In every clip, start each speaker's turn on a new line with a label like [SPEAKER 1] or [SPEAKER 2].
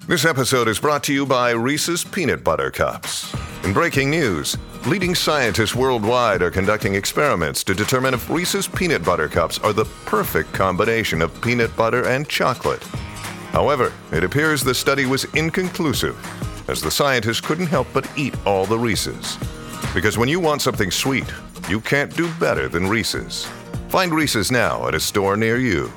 [SPEAKER 1] This episode is brought to you by Reese's Peanut Butter Cups. In breaking news, leading scientists worldwide are conducting experiments to determine if Reese's Peanut Butter Cups are the perfect combination of peanut butter and chocolate. However, it appears the study was inconclusive, as the scientists couldn't help but eat all the Reese's. Because when you want something sweet, you can't do better than Reese's. Find Reese's now at a store near you.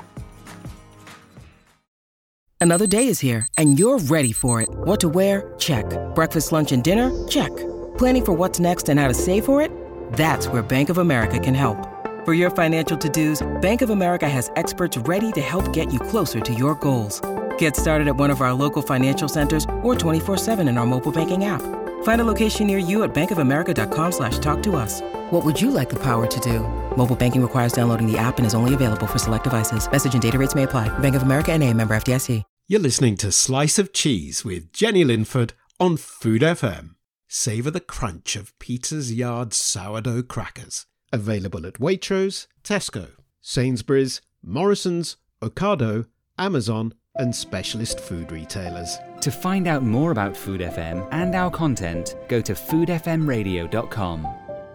[SPEAKER 2] Another day is here, and you're ready for it. What to wear? Check. Breakfast, lunch, and dinner? Check. Planning for what's next and how to save for it? That's where Bank of America can help. For your financial to-dos, Bank of America has experts ready to help get you closer to your goals. Get started at one of our local financial centers or 24/7 in our mobile banking app. Find a location near you at bankofamerica.com/talktous. What would you like the power to do? Mobile banking requires downloading the app and is only available for select devices. Message and data rates may apply. Bank of America N.A., member FDIC.
[SPEAKER 3] You're listening to Slice of Cheese with Jenny Linford on Food FM. Savour the crunch of Peter's Yard sourdough crackers. Available at Waitrose, Tesco, Sainsbury's, Morrison's, Ocado, Amazon and specialist food retailers.
[SPEAKER 4] To find out more about Food FM and our content, go to foodfmradio.com.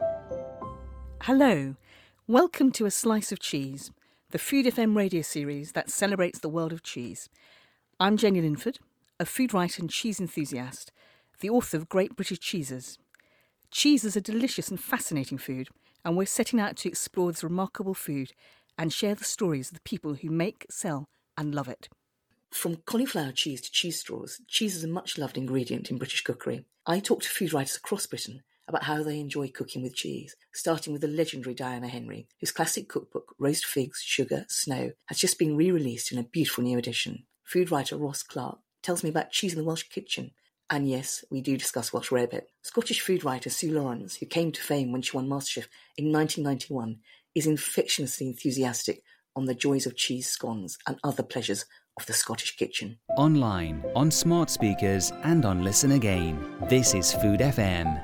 [SPEAKER 5] Hello, welcome to A Slice of Cheese, the Food FM radio series that celebrates the world of cheese. I'm Jenny Linford, a food writer and cheese enthusiast, the author of Great British Cheeses. Cheese is a delicious and fascinating food, and we're setting out to explore this remarkable food and share the stories of the people who make, sell and love it. From cauliflower cheese to cheese straws, cheese is a much-loved ingredient in British cookery. I talk to food writers across Britain about how they enjoy cooking with cheese, starting with the legendary Diana Henry, whose classic cookbook, Roast Figs, Sugar, Snow, has just been re-released in a beautiful new edition. Food writer Ross Clark tells me about cheese in the Welsh kitchen. And yes, we do discuss Welsh rarebit. Scottish food writer Sue Lawrence, who came to fame when she won MasterChef in 1991, is infectiously enthusiastic on the joys of cheese scones and other pleasures of the Scottish kitchen.
[SPEAKER 4] Online, on smart speakers and on Listen Again. This is Food FM.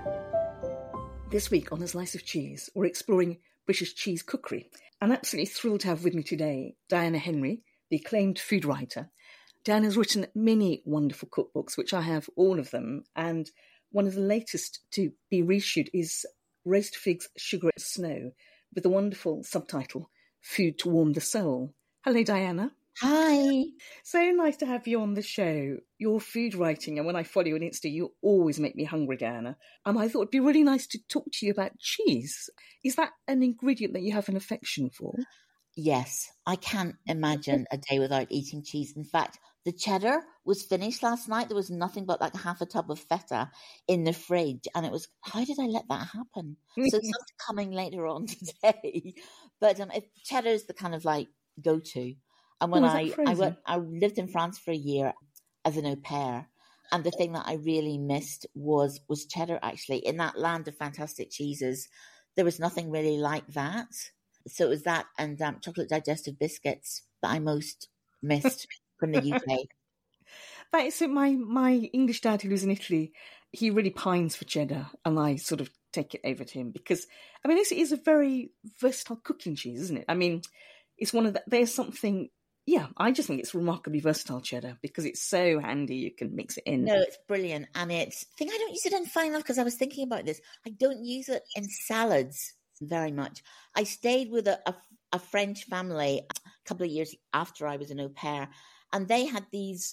[SPEAKER 5] This week on A Slice of Cheese, we're exploring British cheese cookery. I'm absolutely thrilled to have with me today Diana Henry, the acclaimed food writer. Diana's written many wonderful cookbooks, which I have all of them, and one of the latest to be reissued is Roast Figs, Sugar and Snow, with the wonderful subtitle, Food to Warm the Soul. Hello, Diana.
[SPEAKER 6] Hi.
[SPEAKER 5] So nice to have you on the show. Your food writing, and when I follow you on Insta, you always make me hungry, Diana. And I thought it'd be really nice to talk to you about cheese. Is that an ingredient that you have an affection for?
[SPEAKER 6] Yes, I can't imagine a day without eating cheese. In fact, the cheddar was finished last night. There was nothing but like half a tub of feta in the fridge. And it was, how did I let that happen? So it's coming later on today. But cheddar is the kind of like go-to. And when I lived in France for a year as an au pair, and the thing that I really missed was cheddar, actually. In that land of fantastic cheeses, there was nothing really like that. So it was that and chocolate digestive biscuits that I most missed from the UK.
[SPEAKER 5] That is it. My English dad, who lives in Italy, he really pines for cheddar, and I sort of take it over to him because, I mean, this is a very versatile cooking cheese, isn't it? I mean, it's one of the, there's something, yeah, I just think it's remarkably versatile cheddar because it's so handy, you can mix it in.
[SPEAKER 6] No, it's brilliant. And I don't use it in fine enough because I was thinking about this. I don't use it in salads very much. I stayed with a French family a couple of years after I was an au pair, and they had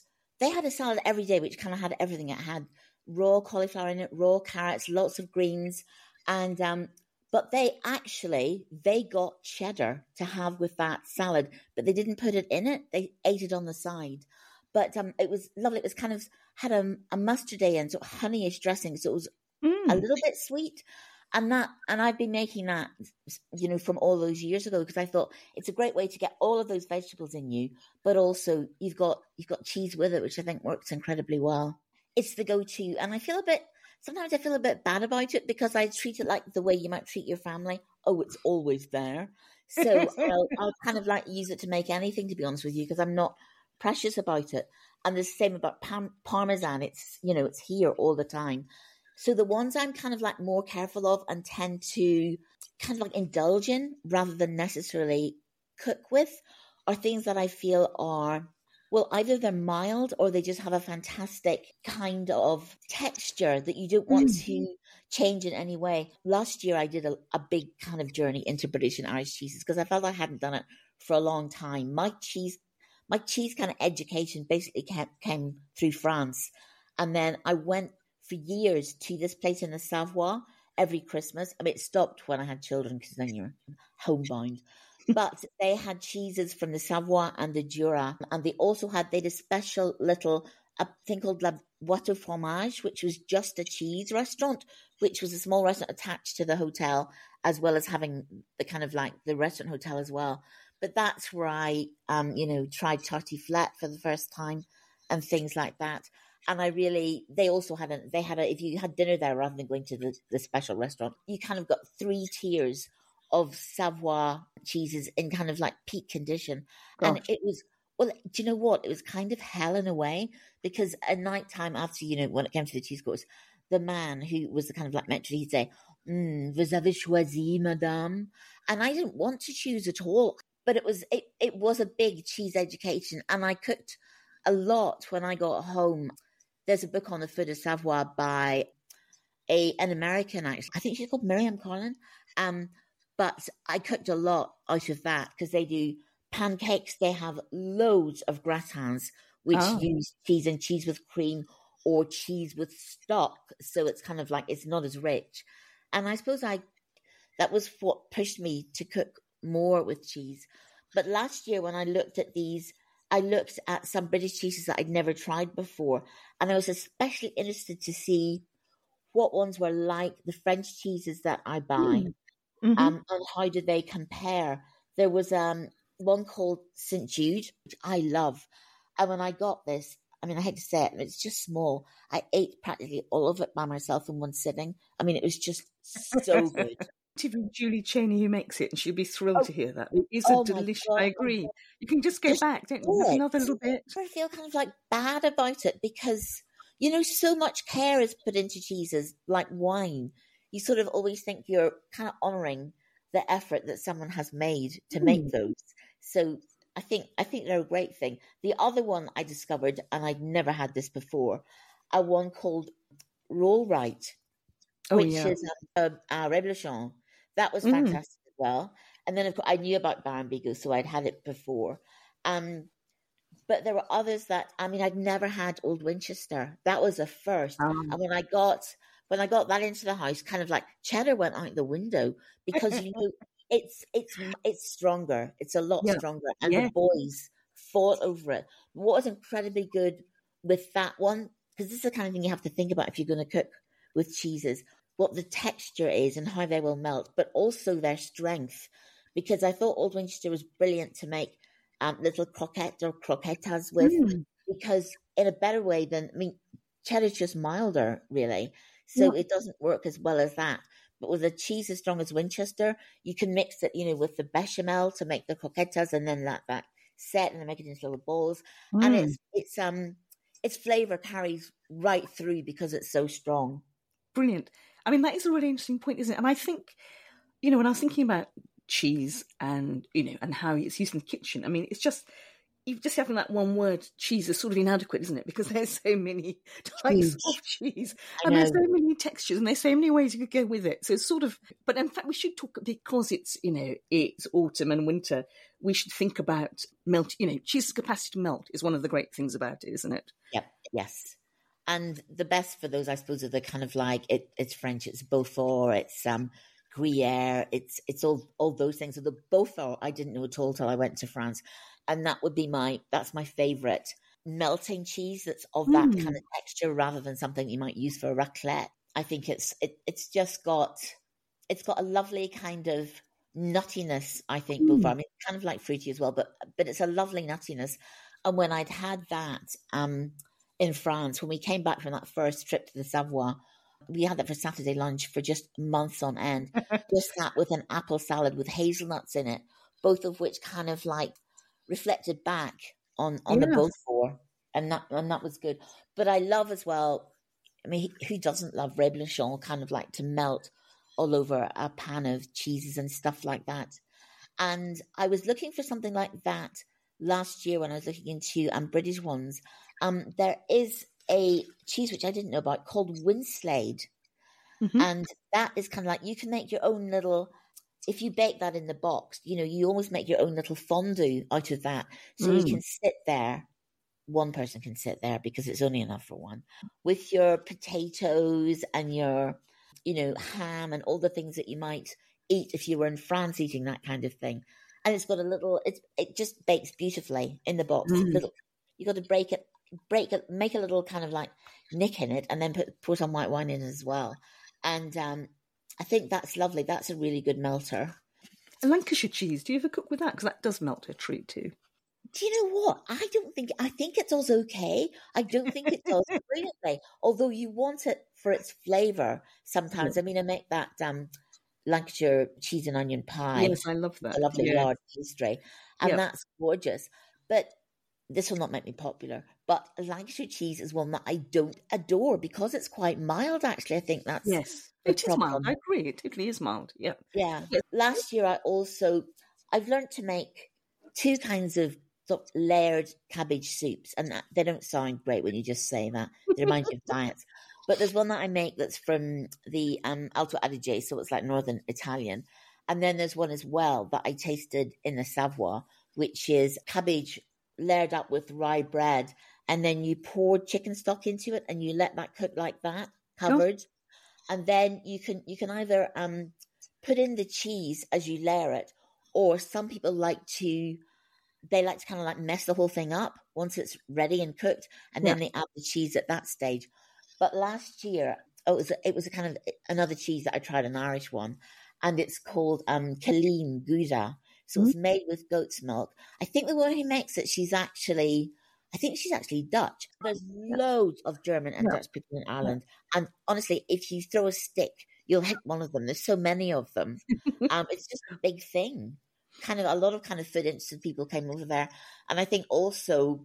[SPEAKER 6] a salad every day which kind of had everything. It had raw cauliflower in it, raw carrots, lots of greens, and but they got cheddar to have with that salad, but they didn't put it in it. They ate it on the side. But it was lovely. It was kind of had a mustardy and sort of honeyish dressing, so it was a little bit sweet. And I've been making that, from all those years ago because I thought it's a great way to get all of those vegetables in you, but also you've got cheese with it, which I think works incredibly well. It's the go-to, and sometimes I feel a bit bad about it because I treat it like the way you might treat your family. Oh, it's always there. So I'll kind of like use it to make anything, to be honest with you, because I'm not precious about it. And the same about Parmesan. It's, it's here all the time. So the ones I'm kind of like more careful of and tend to kind of like indulge in rather than necessarily cook with are things that I feel are Well, either they're mild or they just have a fantastic kind of texture that you don't want to change in any way. Last year, I did a big kind of journey into British and Irish cheeses because I felt I hadn't done it for a long time. My cheese kind of education basically came through France. And then I went for years to this place in the Savoie every Christmas. I mean, it stopped when I had children because then you're homebound. But they had cheeses from the Savoie and the Jura. And they had a special little thing called La Boîte au Fromage, which was just a cheese restaurant, which was a small restaurant attached to the hotel, as well as having the kind of like the restaurant hotel as well. But that's where I, tried tartiflette for the first time and things like that. And they also had if you had dinner there rather than going to the special restaurant, you kind of got 3 tiers of Savoie cheeses in kind of like peak condition. Gosh. And it was, well, do you know what? It was kind of hell in a way, because at night time after, when it came to the cheese course, the man who was the kind of like mentor, he'd say, vous avez choisi, madame. And I didn't want to choose at all, but it was a big cheese education. And I cooked a lot when I got home. There's a book on the food of Savoie by an American, actually. I think she's called Miriam Carlin. But I cooked a lot out of that because they do pancakes. They have loads of gratins, which use cheese and cheese with cream or cheese with stock. So it's kind of like, it's not as rich. And I suppose that was what pushed me to cook more with cheese. But last year when I looked at these, I looked at some British cheeses that I'd never tried before. And I was especially interested to see what ones were like the French cheeses that I buy. And how do they compare? There was one called St. Jude, which I love. And when I got this, I mean, I hate to say it, it's just small. I ate practically all of it by myself in one sitting. I mean, it was just so good.
[SPEAKER 5] Julie Cheney who makes it, and she'd be thrilled to hear that. It is a delicious. I agree. You can just go back, don't you? Another little bit.
[SPEAKER 6] I feel kind of like bad about it because, so much care is put into cheeses, like wine. You sort of always think you're kind of honouring the effort that someone has made to make those. So I think they're a great thing. The other one I discovered, and I'd never had this before, a one called Roll Right, which is a Reblochon. That was fantastic as well. And then, of course, I knew about Baron Bigot, so I'd had it before. But there were others that, I mean, I'd never had Old Winchester. That was a first. And when I got that into the house, kind of like cheddar went out the window because, it's stronger. It's a lot stronger. And the boys fought over it. What was incredibly good with that one, because this is the kind of thing you have to think about if you're going to cook with cheeses, what the texture is and how they will melt, but also their strength. Because I thought Old Winchester was brilliant to make little croquettes or croquetas with, because in a better way than, cheddar's just milder, really. So it doesn't work as well as that. But with a cheese as strong as Winchester, you can mix it, with the bechamel to make the croquetas, and then that set and then make it into little balls. And its flavour carries right through because it's so strong.
[SPEAKER 5] Brilliant. I mean, that is a really interesting point, isn't it? And I think, when I was thinking about cheese and, and how it's used in the kitchen, I mean, it's just, just having that one word, cheese, is sort of inadequate, isn't it? Because there's so many types of cheese and there's so many textures and there's so many ways you could go with it. So it's sort of, but in fact, we should talk, because it's, it's autumn and winter, we should think about melt, cheese's capacity to melt is one of the great things about it, isn't it?
[SPEAKER 6] Yep. Yes. And the best for those, I suppose, are the kind of like, it's French, it's Beaufort, it's Gruyere, it's all those things. So the Beaufort, I didn't know at all till I went to France. And that would be that's my favorite melting cheese that's of that kind of texture rather than something you might use for a raclette. I think it's got a lovely kind of nuttiness, I think, Beaufort. I mean, kind of like fruity as well, but it's a lovely nuttiness. And when I'd had that in France, when we came back from that first trip to the Savoie, we had that for Saturday lunch for just months on end. Just that with an apple salad with hazelnuts in it, both of which kind of like reflected back on the Beaufort, and that was good. But I love as well, I mean, who doesn't love Reblochon, kind of like to melt all over a pan of cheeses and stuff like that. And I was looking for something like that last year when I was looking into British ones, there is a cheese which I didn't know about called Winslade.
[SPEAKER 5] Mm-hmm.
[SPEAKER 6] And that is kind of like, you can make your own little, if you bake that in the box, you almost make your own little fondue out of that. So you can sit there, one person can sit there because it's only enough for one, with your potatoes and your, ham and all the things that you might eat if you were in France eating that kind of thing. And it's got a little, it just bakes beautifully in the box. You got to break it, make a little kind of like nick in it, and then pour some white wine in as well. And I think that's lovely. That's a really good melter.
[SPEAKER 5] And Lancashire cheese, do you ever cook with that? Because that does melt a treat too.
[SPEAKER 6] Do you know what? I think it does okay. I don't think it does brilliantly. Although you want it for its flavour sometimes. I mean, I make that Lancashire cheese and onion pie.
[SPEAKER 5] Yes, I love that.
[SPEAKER 6] A lovely large pastry. And that's gorgeous. But this will not make me popular. But Lancashire cheese is one that I don't adore because it's quite mild, actually. I think that's
[SPEAKER 5] it is mild. I agree. It totally is mild. Yeah.
[SPEAKER 6] Yeah. Last year, I've learned to make two kinds of sort of layered cabbage soups, and they don't sound great when you just say that. They remind you of diets. But there's one that I make that's from the Alto Adige, so it's like Northern Italian. And then there's one as well that I tasted in the Savoie, which is cabbage layered up with rye bread, and then you pour chicken stock into it and you let that cook like that, covered. And then you can either put in the cheese as you layer it, or some people like to kind of like mess the whole thing up once it's ready and cooked, and then they add the cheese at that stage. But last year, it was a kind of another cheese that I tried, an Irish one, and it's called Colleen Gouda. So it's made with goat's milk. I think the woman who makes it, she's actually Dutch. There's loads of German and Dutch people in Ireland. And honestly, if you throw a stick, you'll hit one of them. There's so many of them. It's just a big thing. Kind of a lot of kind of food interested people came over there. And I think also,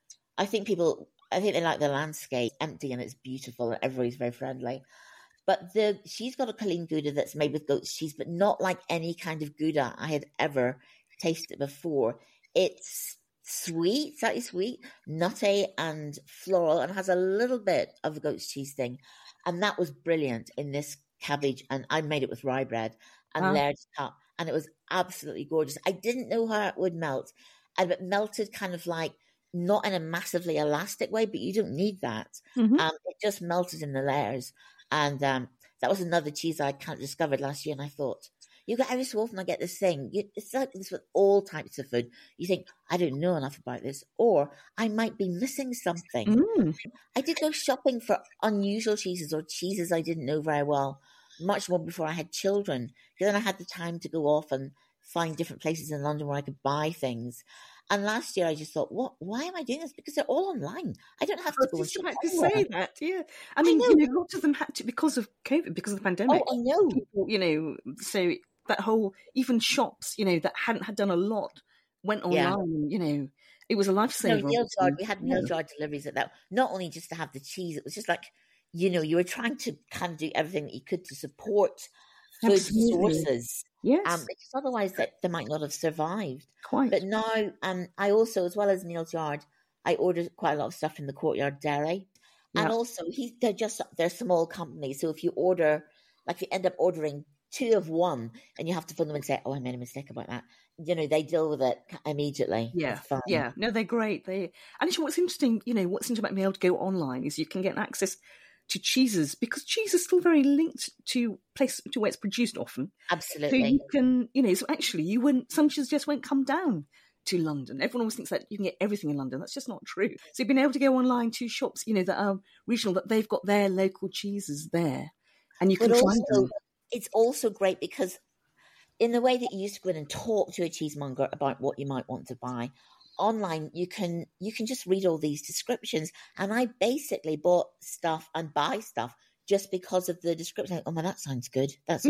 [SPEAKER 6] I think they like the landscape, empty, and it's beautiful, and everybody's very friendly. But she's got a Colleen Gouda that's made with goat's cheese, but not like any kind of Gouda I had ever tasted before. It's sweet, slightly sweet, nutty and floral, and has a little bit of a goat's cheese thing. And that was brilliant in this cabbage. And I made it with rye bread and layered it up. And it was absolutely gorgeous. I didn't know how it would melt. And it melted kind of like, not in a massively elastic way, but you don't need that. It just melted in the layers. And that was another cheese I kind of discovered last year. And I thought, every so often I get this thing. It's like this with all types of food. You think, I don't know enough about this, or I might be missing something. I did go shopping for unusual cheeses or cheeses I didn't know very well, much more before I had children. Because then I had the time to go off and find different places in London where I could buy things. And last year I just thought, why am I doing this? Because they're all online. I don't have to go and shop
[SPEAKER 5] to say that, yeah. I mean, lots of them had to because of COVID, because of the pandemic.
[SPEAKER 6] Oh, I know.
[SPEAKER 5] People, so that whole, even shops, that hadn't had done a lot, went online, it was a lifesaver.
[SPEAKER 6] We had meal jar deliveries at that. Not only just to have the cheese, it was just like, you were trying to kind of do everything that you could to support food sources.
[SPEAKER 5] Yes.
[SPEAKER 6] Because otherwise they might not have survived.
[SPEAKER 5] Quite.
[SPEAKER 6] But now I also, as well as Neil's Yard, I ordered quite a lot of stuff from the Courtyard Dairy. And also they're small companies. So if you order, like if you end up ordering 2 of one and you have to phone them and say, I made a mistake about that. They deal with it immediately.
[SPEAKER 5] Yeah. Yeah. No, they're great. And actually what's interesting about being able to go online is you can get access to cheeses, because cheese is still very linked to where it's produced often.
[SPEAKER 6] Absolutely.
[SPEAKER 5] So you can, so actually some cheeses just won't come down to London. Everyone always thinks that you can get everything in London. That's just not true. So you've been able to go online to shops, that are regional, that they've got their local cheeses there, and you can find them.
[SPEAKER 6] It's also great because in the way that you used to go in and talk to a cheesemonger about what you might want to buy, online you can just read all these descriptions. And I basically bought stuff and buy stuff just because of the description. Oh man, that sounds good. There's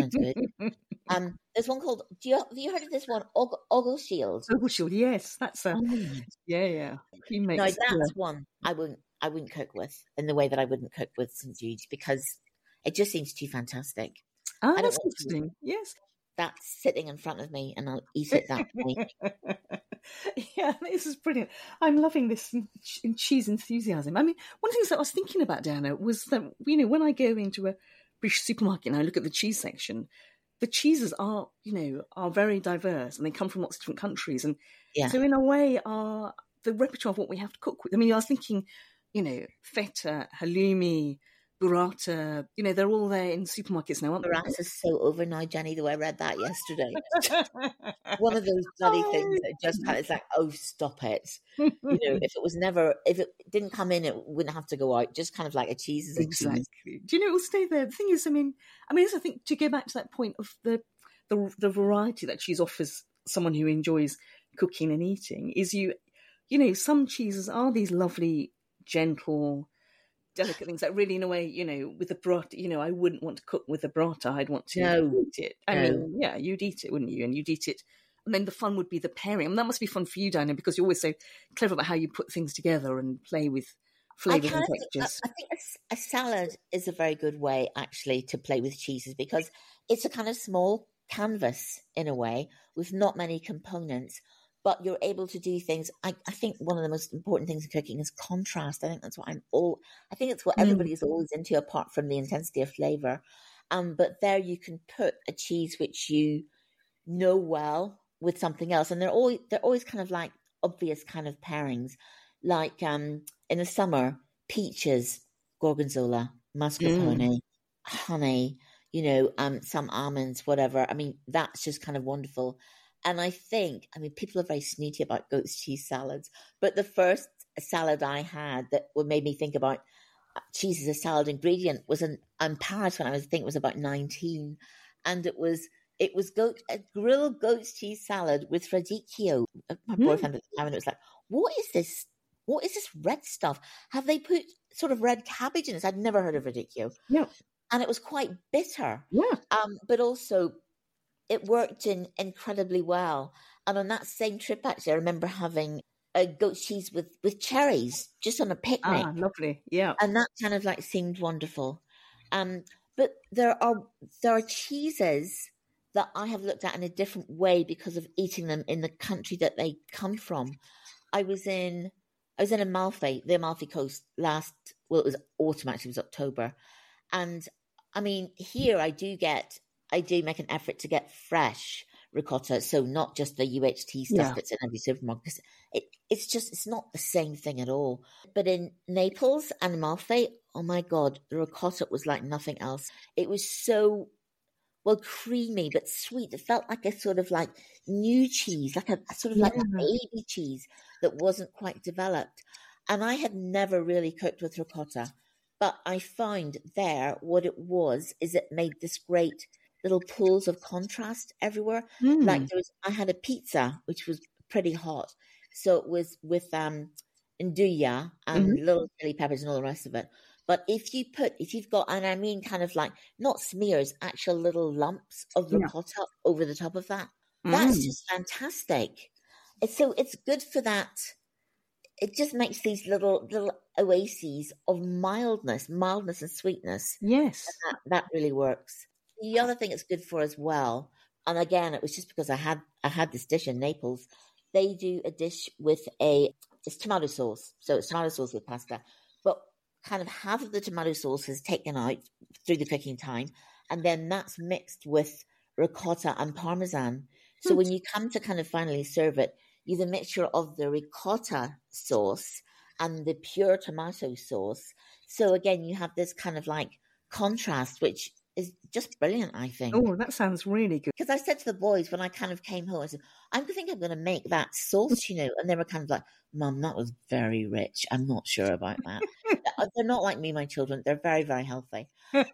[SPEAKER 6] one called, have you heard of this one? Ogleshield.
[SPEAKER 5] Ogleshield, yes. That's yeah. He makes,
[SPEAKER 6] no, that's one I wouldn't cook with in the way that I wouldn't cook with St. Jude's, because it just seems too fantastic.
[SPEAKER 5] That's interesting. Yes.
[SPEAKER 6] that's sitting in front of me, and I'll eat it that way.
[SPEAKER 5] Yeah, this is brilliant. I'm loving this in cheese enthusiasm. I mean, one of the things that I was thinking about, Diana, was that, when I go into a British supermarket and I look at the cheese section, the cheeses are very diverse, and they come from lots of different countries. And so in a way, the repertoire of what we have to cook with. I mean, I was thinking, feta, halloumi, burrata, they're all there in supermarkets now, aren't they?
[SPEAKER 6] Burrata is so over now, Jenny, though I read that yesterday. One of those bloody things that just kind of, it's like, oh, stop it. If it didn't come in, it wouldn't have to go out. Just kind of like a cheese is a cheese.
[SPEAKER 5] Do it will stay there? The thing is, I think to go back to that point of the variety that cheese offers someone who enjoys cooking and eating is some cheeses are these lovely, gentle, delicate things that really, in a way, with the burrata, I wouldn't want to cook with the burrata. I'd want to eat it. I mean, yeah, you'd eat it, wouldn't you? And you'd eat it. And then the fun would be the pairing. I mean, that must be fun for you, Diana, because you're always so clever about how you put things together and play with flavours and textures.
[SPEAKER 6] I think a salad is a very good way, actually, to play with cheeses, because it's a kind of small canvas, in a way, with not many components. But you're able to do things. I think one of the most important things in cooking is contrast. I think that's what I think it's what everybody is always into, apart from the intensity of flavour. But there you can put a cheese which you know well with something else, and they're always kind of like obvious kind of pairings. Like in the summer, peaches, gorgonzola, mascarpone, honey, some almonds, whatever. I mean, that's just kind of wonderful. And I think, people are very snooty about goat's cheese salads, but the first salad I had that made me think about cheese as a salad ingredient was in Paris when I was about 19. And it was a grilled goat's cheese salad with radicchio. My boyfriend at the time, and it was like, what is this? What is this red stuff? Have they put sort of red cabbage in this? I'd never heard of radicchio.
[SPEAKER 5] No.
[SPEAKER 6] And it was quite bitter.
[SPEAKER 5] Yeah.
[SPEAKER 6] But also, it worked incredibly well. And on that same trip, actually, I remember having a goat cheese with cherries just on a picnic.
[SPEAKER 5] Ah, lovely. Yeah.
[SPEAKER 6] And that kind of like seemed wonderful. But there are cheeses that I have looked at in a different way because of eating them in the country that they come from. I was in Amalfi, the Amalfi Coast it was autumn, actually, it was October. And here I do make an effort to get fresh ricotta, so not just the UHT stuff that's in every supermarket. It's not the same thing at all. But in Naples and Amalfi, oh my God, the ricotta was like nothing else. It was so, creamy but sweet. It felt like a sort of like new cheese, like a sort of like a baby cheese that wasn't quite developed. And I had never really cooked with ricotta, but I found there what it was is it made this great little pools of contrast everywhere. Like I had a pizza which was pretty hot, so it was with nduja and little chili peppers and all the rest of it. But if you've got, and I mean kind of like not smears, actual little lumps of ricotta over the top of that, that's just fantastic. It's good for that. It just makes these little oases of mildness and sweetness.
[SPEAKER 5] Yes,
[SPEAKER 6] and that really works. The other thing it's good for as well, and again, it was just because I had this dish in Naples. They do a dish with it's tomato sauce. So it's tomato sauce with pasta, but kind of half of the tomato sauce is taken out through the cooking time, and then that's mixed with ricotta and parmesan. So when you come to kind of finally serve it, you have a mixture of the ricotta sauce and the pure tomato sauce. So again, you have this kind of like contrast, which is just brilliant, I think.
[SPEAKER 5] Oh, that sounds really good.
[SPEAKER 6] Because I said to the boys when I kind of came home, I said, I think I'm going to make that sauce, and they were kind of like, Mum, that was very rich. I'm not sure about that. They're not like me, my children. They're very, very healthy. But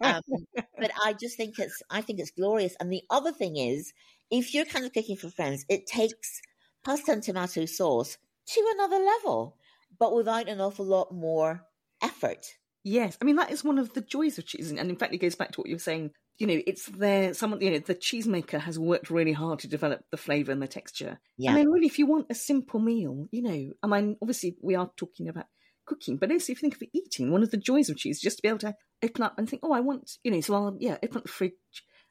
[SPEAKER 6] I just think it's glorious. And the other thing is, if you're kind of cooking for friends, it takes pasta and tomato sauce to another level, but without an awful lot more effort.
[SPEAKER 5] Yes, that is one of the joys of cheese, and in fact, it goes back to what you were saying. It's there. The cheesemaker has worked really hard to develop the flavour and the texture.
[SPEAKER 6] Yeah.
[SPEAKER 5] Really, if you want a simple meal, obviously we are talking about cooking, but also if you think of eating, one of the joys of cheese is just to be able to open up and think, oh, I want, so I'll open up the fridge,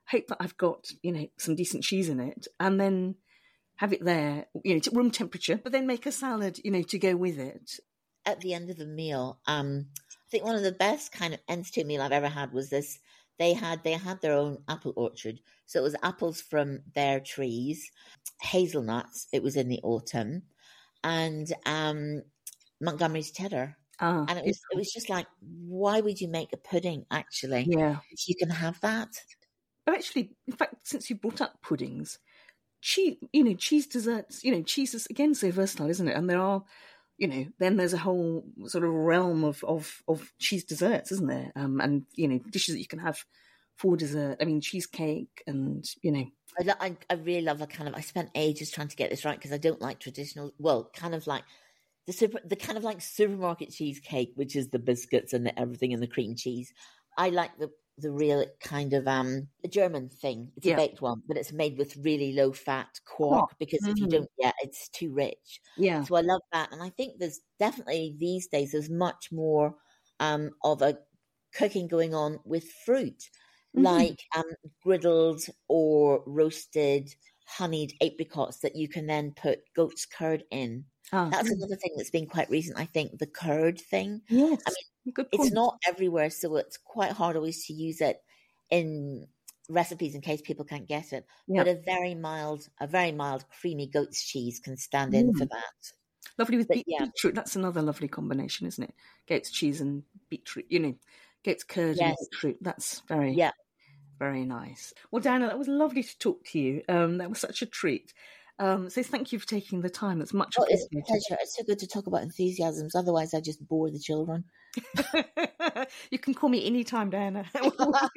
[SPEAKER 5] hope that I've got, some decent cheese in it, and then have it there, to room temperature, but then make a salad, to go with it.
[SPEAKER 6] At the end of the meal, I think one of the best kind of ends to a meal I've ever had was this. They had their own apple orchard. So it was apples from their trees, hazelnuts, it was in the autumn, and Montgomery's cheddar.
[SPEAKER 5] Ah,
[SPEAKER 6] and it was just like, why would you make a pudding, actually?
[SPEAKER 5] Yeah.
[SPEAKER 6] If you can have that.
[SPEAKER 5] But actually, in fact, since you brought up puddings, cheese desserts, cheese is, again, so versatile, isn't it? And there are, then there's a whole sort of realm of cheese desserts, isn't there? And, dishes that you can have for dessert. I mean, cheesecake and,
[SPEAKER 6] I really love I spent ages trying to get this right because I don't like traditional, kind of like the kind of like supermarket cheesecake, which is the biscuits and everything and the cream cheese. I like the real kind of German thing. It's a baked one, but it's made with really low fat quark because if you don't, it's too rich.
[SPEAKER 5] Yeah.
[SPEAKER 6] So I love that, and I think there's definitely these days there's much more of a cooking going on with fruit, like griddled or roasted honeyed apricots that you can then put goat's curd in. That's another thing that's been quite recent, I think, the curd thing.
[SPEAKER 5] Yes,
[SPEAKER 6] I mean, it's not everywhere, so it's quite hard always to use it in recipes in case people can't get it.
[SPEAKER 5] Yeah.
[SPEAKER 6] But a very mild, creamy goat's cheese can stand in for that.
[SPEAKER 5] Lovely with beetroot. That's another lovely combination, isn't it? Goat's cheese and beetroot, goat's curd and beetroot. That's very, very nice. Well, Diana, that was lovely to talk to you. That was such a treat. So thank you for taking the time. That's much appreciated.
[SPEAKER 6] It's a pleasure. It's so good to talk about enthusiasms. Otherwise, I just bore the children.
[SPEAKER 5] You can call me anytime, Diana.
[SPEAKER 6] Thank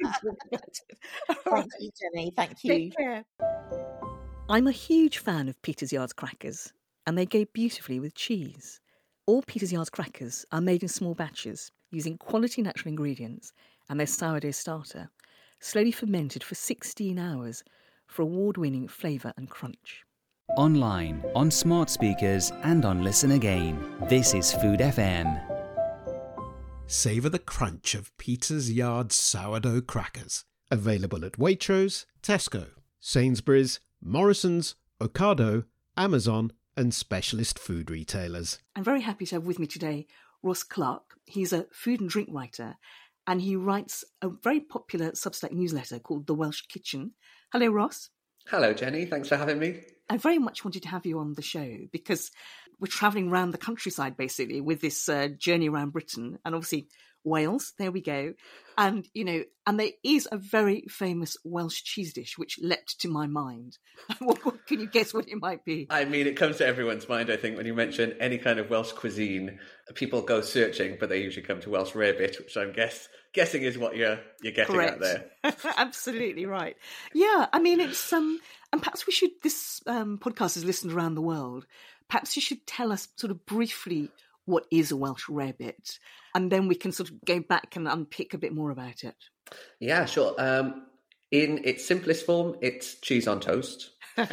[SPEAKER 6] you, Jenny. Thank you.
[SPEAKER 5] Take care. I'm a huge fan of Peter's Yard's crackers, and they go beautifully with cheese. All Peter's Yard's crackers are made in small batches, using quality natural ingredients and their sourdough starter, slowly fermented for 16 hours for award-winning flavour and crunch.
[SPEAKER 4] Online, on smart speakers and on Listen Again. This is Food FM.
[SPEAKER 3] Savour the crunch of Peter's Yard sourdough crackers. Available at Waitrose, Tesco, Sainsbury's, Morrison's, Ocado, Amazon and specialist food retailers.
[SPEAKER 5] I'm very happy to have with me today Ross Clark. He's a food and drink writer and he writes a very popular Substack newsletter called The Welsh Kitchen. Hello, Ross.
[SPEAKER 7] Hello, Jenny. Thanks for having me.
[SPEAKER 5] I very much wanted to have you on the show because we're travelling around the countryside, basically, with this journey around Britain and obviously Wales. There we go. And, and there is a very famous Welsh cheese dish which leapt to my mind. What can you guess what it might be?
[SPEAKER 7] I mean, it comes to everyone's mind, I think, when you mention any kind of Welsh cuisine. People go searching, but they usually come to Welsh rarebit, which I'm guessing is what you're getting
[SPEAKER 5] Correct.
[SPEAKER 7] at there.
[SPEAKER 5] Absolutely right. Yeah, I mean, it's and perhaps we should. This podcast is listened around the world. Perhaps you should tell us sort of briefly what is a Welsh rarebit, and then we can sort of go back and unpick a bit more about it.
[SPEAKER 7] Yeah, sure. In its simplest form, it's cheese on toast.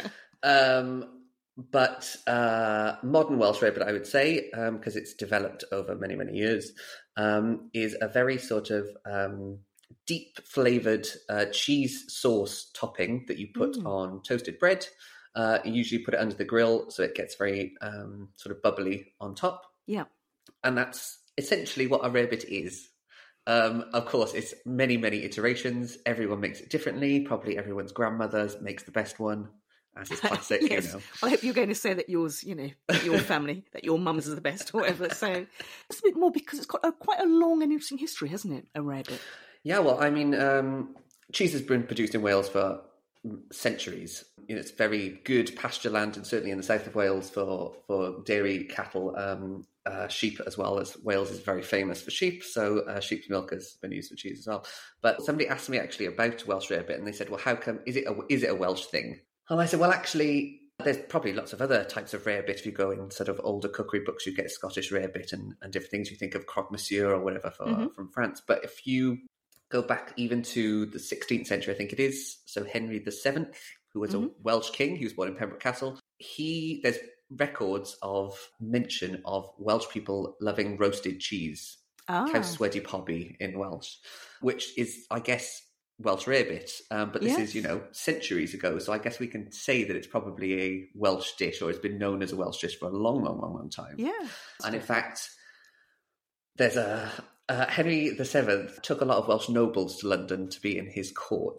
[SPEAKER 7] But modern Welsh rarebit, I would say, because it's developed over many, many years, is a very sort of deep flavoured cheese sauce topping that you put on toasted bread. You usually put it under the grill so it gets very sort of bubbly on top.
[SPEAKER 5] Yeah.
[SPEAKER 7] And that's essentially what a rarebit is. Of course, it's many, many iterations. Everyone makes it differently. Probably everyone's grandmother makes the best one, as is classic,
[SPEAKER 5] Yes. I hope you're going to say that yours, that your family, that your mum's is the best or whatever. So it's a bit more because it's got quite a long and interesting history, hasn't it, a rarebit?
[SPEAKER 7] Yeah, well, I mean, cheese has been produced in Wales for centuries. It's very good pasture land, and certainly in the south of Wales for dairy, cattle, sheep as well, as Wales is very famous for sheep, so sheep's milk has been used for cheese as well. But somebody asked me actually about Welsh rarebit, and they said, well, how come, is it a Welsh thing? And I said, well, actually, there's probably lots of other types of rarebit. If you go in sort of older cookery books, you get Scottish rarebit and different things. You think of croque monsieur or whatever from France. But if you go back even to the 16th century, I think it is, so Henry VII, who was a Welsh king, he was born in Pembroke Castle. There's records of mention of Welsh people loving roasted cheese, caws wedi pobi in Welsh, which is, I guess, Welsh rarebit, but this is, centuries ago. So I guess we can say that it's probably a Welsh dish, or it's been known as a Welsh dish for a long, long, long, long time.
[SPEAKER 5] Yeah.
[SPEAKER 7] And in fact, there's Henry VII took a lot of Welsh nobles to London to be in his court,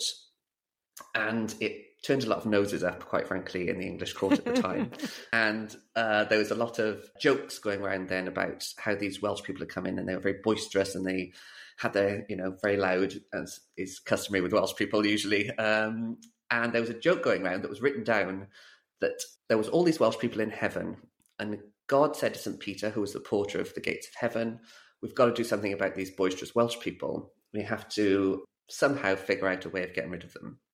[SPEAKER 7] and it turned a lot of noses up, quite frankly, in the English court at the time. And there was a lot of jokes going around then about how these Welsh people had come in and they were very boisterous and they had their, very loud, as is customary with Welsh people usually. And there was a joke going around that was written down that there was all these Welsh people in heaven, and God said to St. Peter, who was the porter of the gates of heaven, we've got to do something about these boisterous Welsh people. We have to somehow figure out a way of getting rid of them.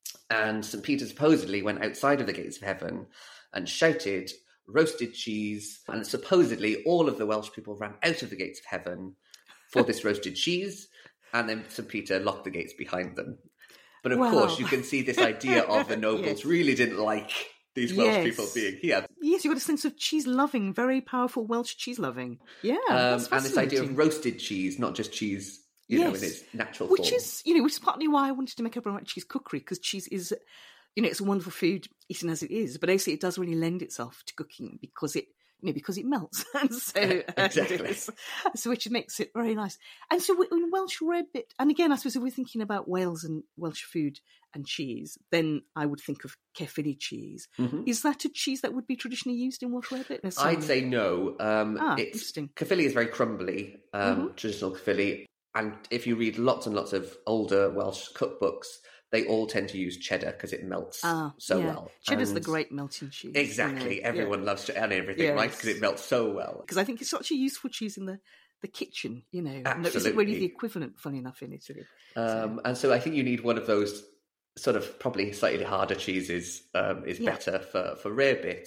[SPEAKER 7] And St. Peter supposedly went outside of the gates of heaven and shouted, roasted cheese. And supposedly all of the Welsh people ran out of the gates of heaven for this roasted cheese. And then St. Peter locked the gates behind them. But of course, you can see this idea of the nobles really didn't like these Welsh people being here.
[SPEAKER 5] Yes, you got a sense of cheese-loving, very powerful Welsh cheese-loving. Yeah, that's
[SPEAKER 7] and this idea of roasted cheese, not just cheese, in its natural form.
[SPEAKER 5] Which is partly why I wanted to make up about cheese cookery, because cheese is, it's a wonderful food eaten as it is, but basically it does really lend itself to cooking because it melts, and so
[SPEAKER 7] exactly.
[SPEAKER 5] So which makes it very nice. And so in Welsh rarebit, and again, I suppose if we're thinking about Wales and Welsh food and cheese, then I would think of Caerphilly cheese. Mm-hmm. Is that a cheese that would be traditionally used in Welsh rarebit?
[SPEAKER 7] I'd say no.
[SPEAKER 5] Interesting.
[SPEAKER 7] Caerphilly is very crumbly, traditional Caerphilly. And if you read lots and lots of older Welsh cookbooks, they all tend to use cheddar because it melts well.
[SPEAKER 5] Cheddar's the great melting cheese.
[SPEAKER 7] Exactly. Everyone loves cheddar and everything, right? Because it melts so well.
[SPEAKER 5] Because I think it's such a useful cheese in the kitchen,
[SPEAKER 7] Absolutely.
[SPEAKER 5] And that isn't really the equivalent, funny enough, in Italy.
[SPEAKER 7] And so I think you need one of those sort of probably slightly harder cheeses is better for rarebit.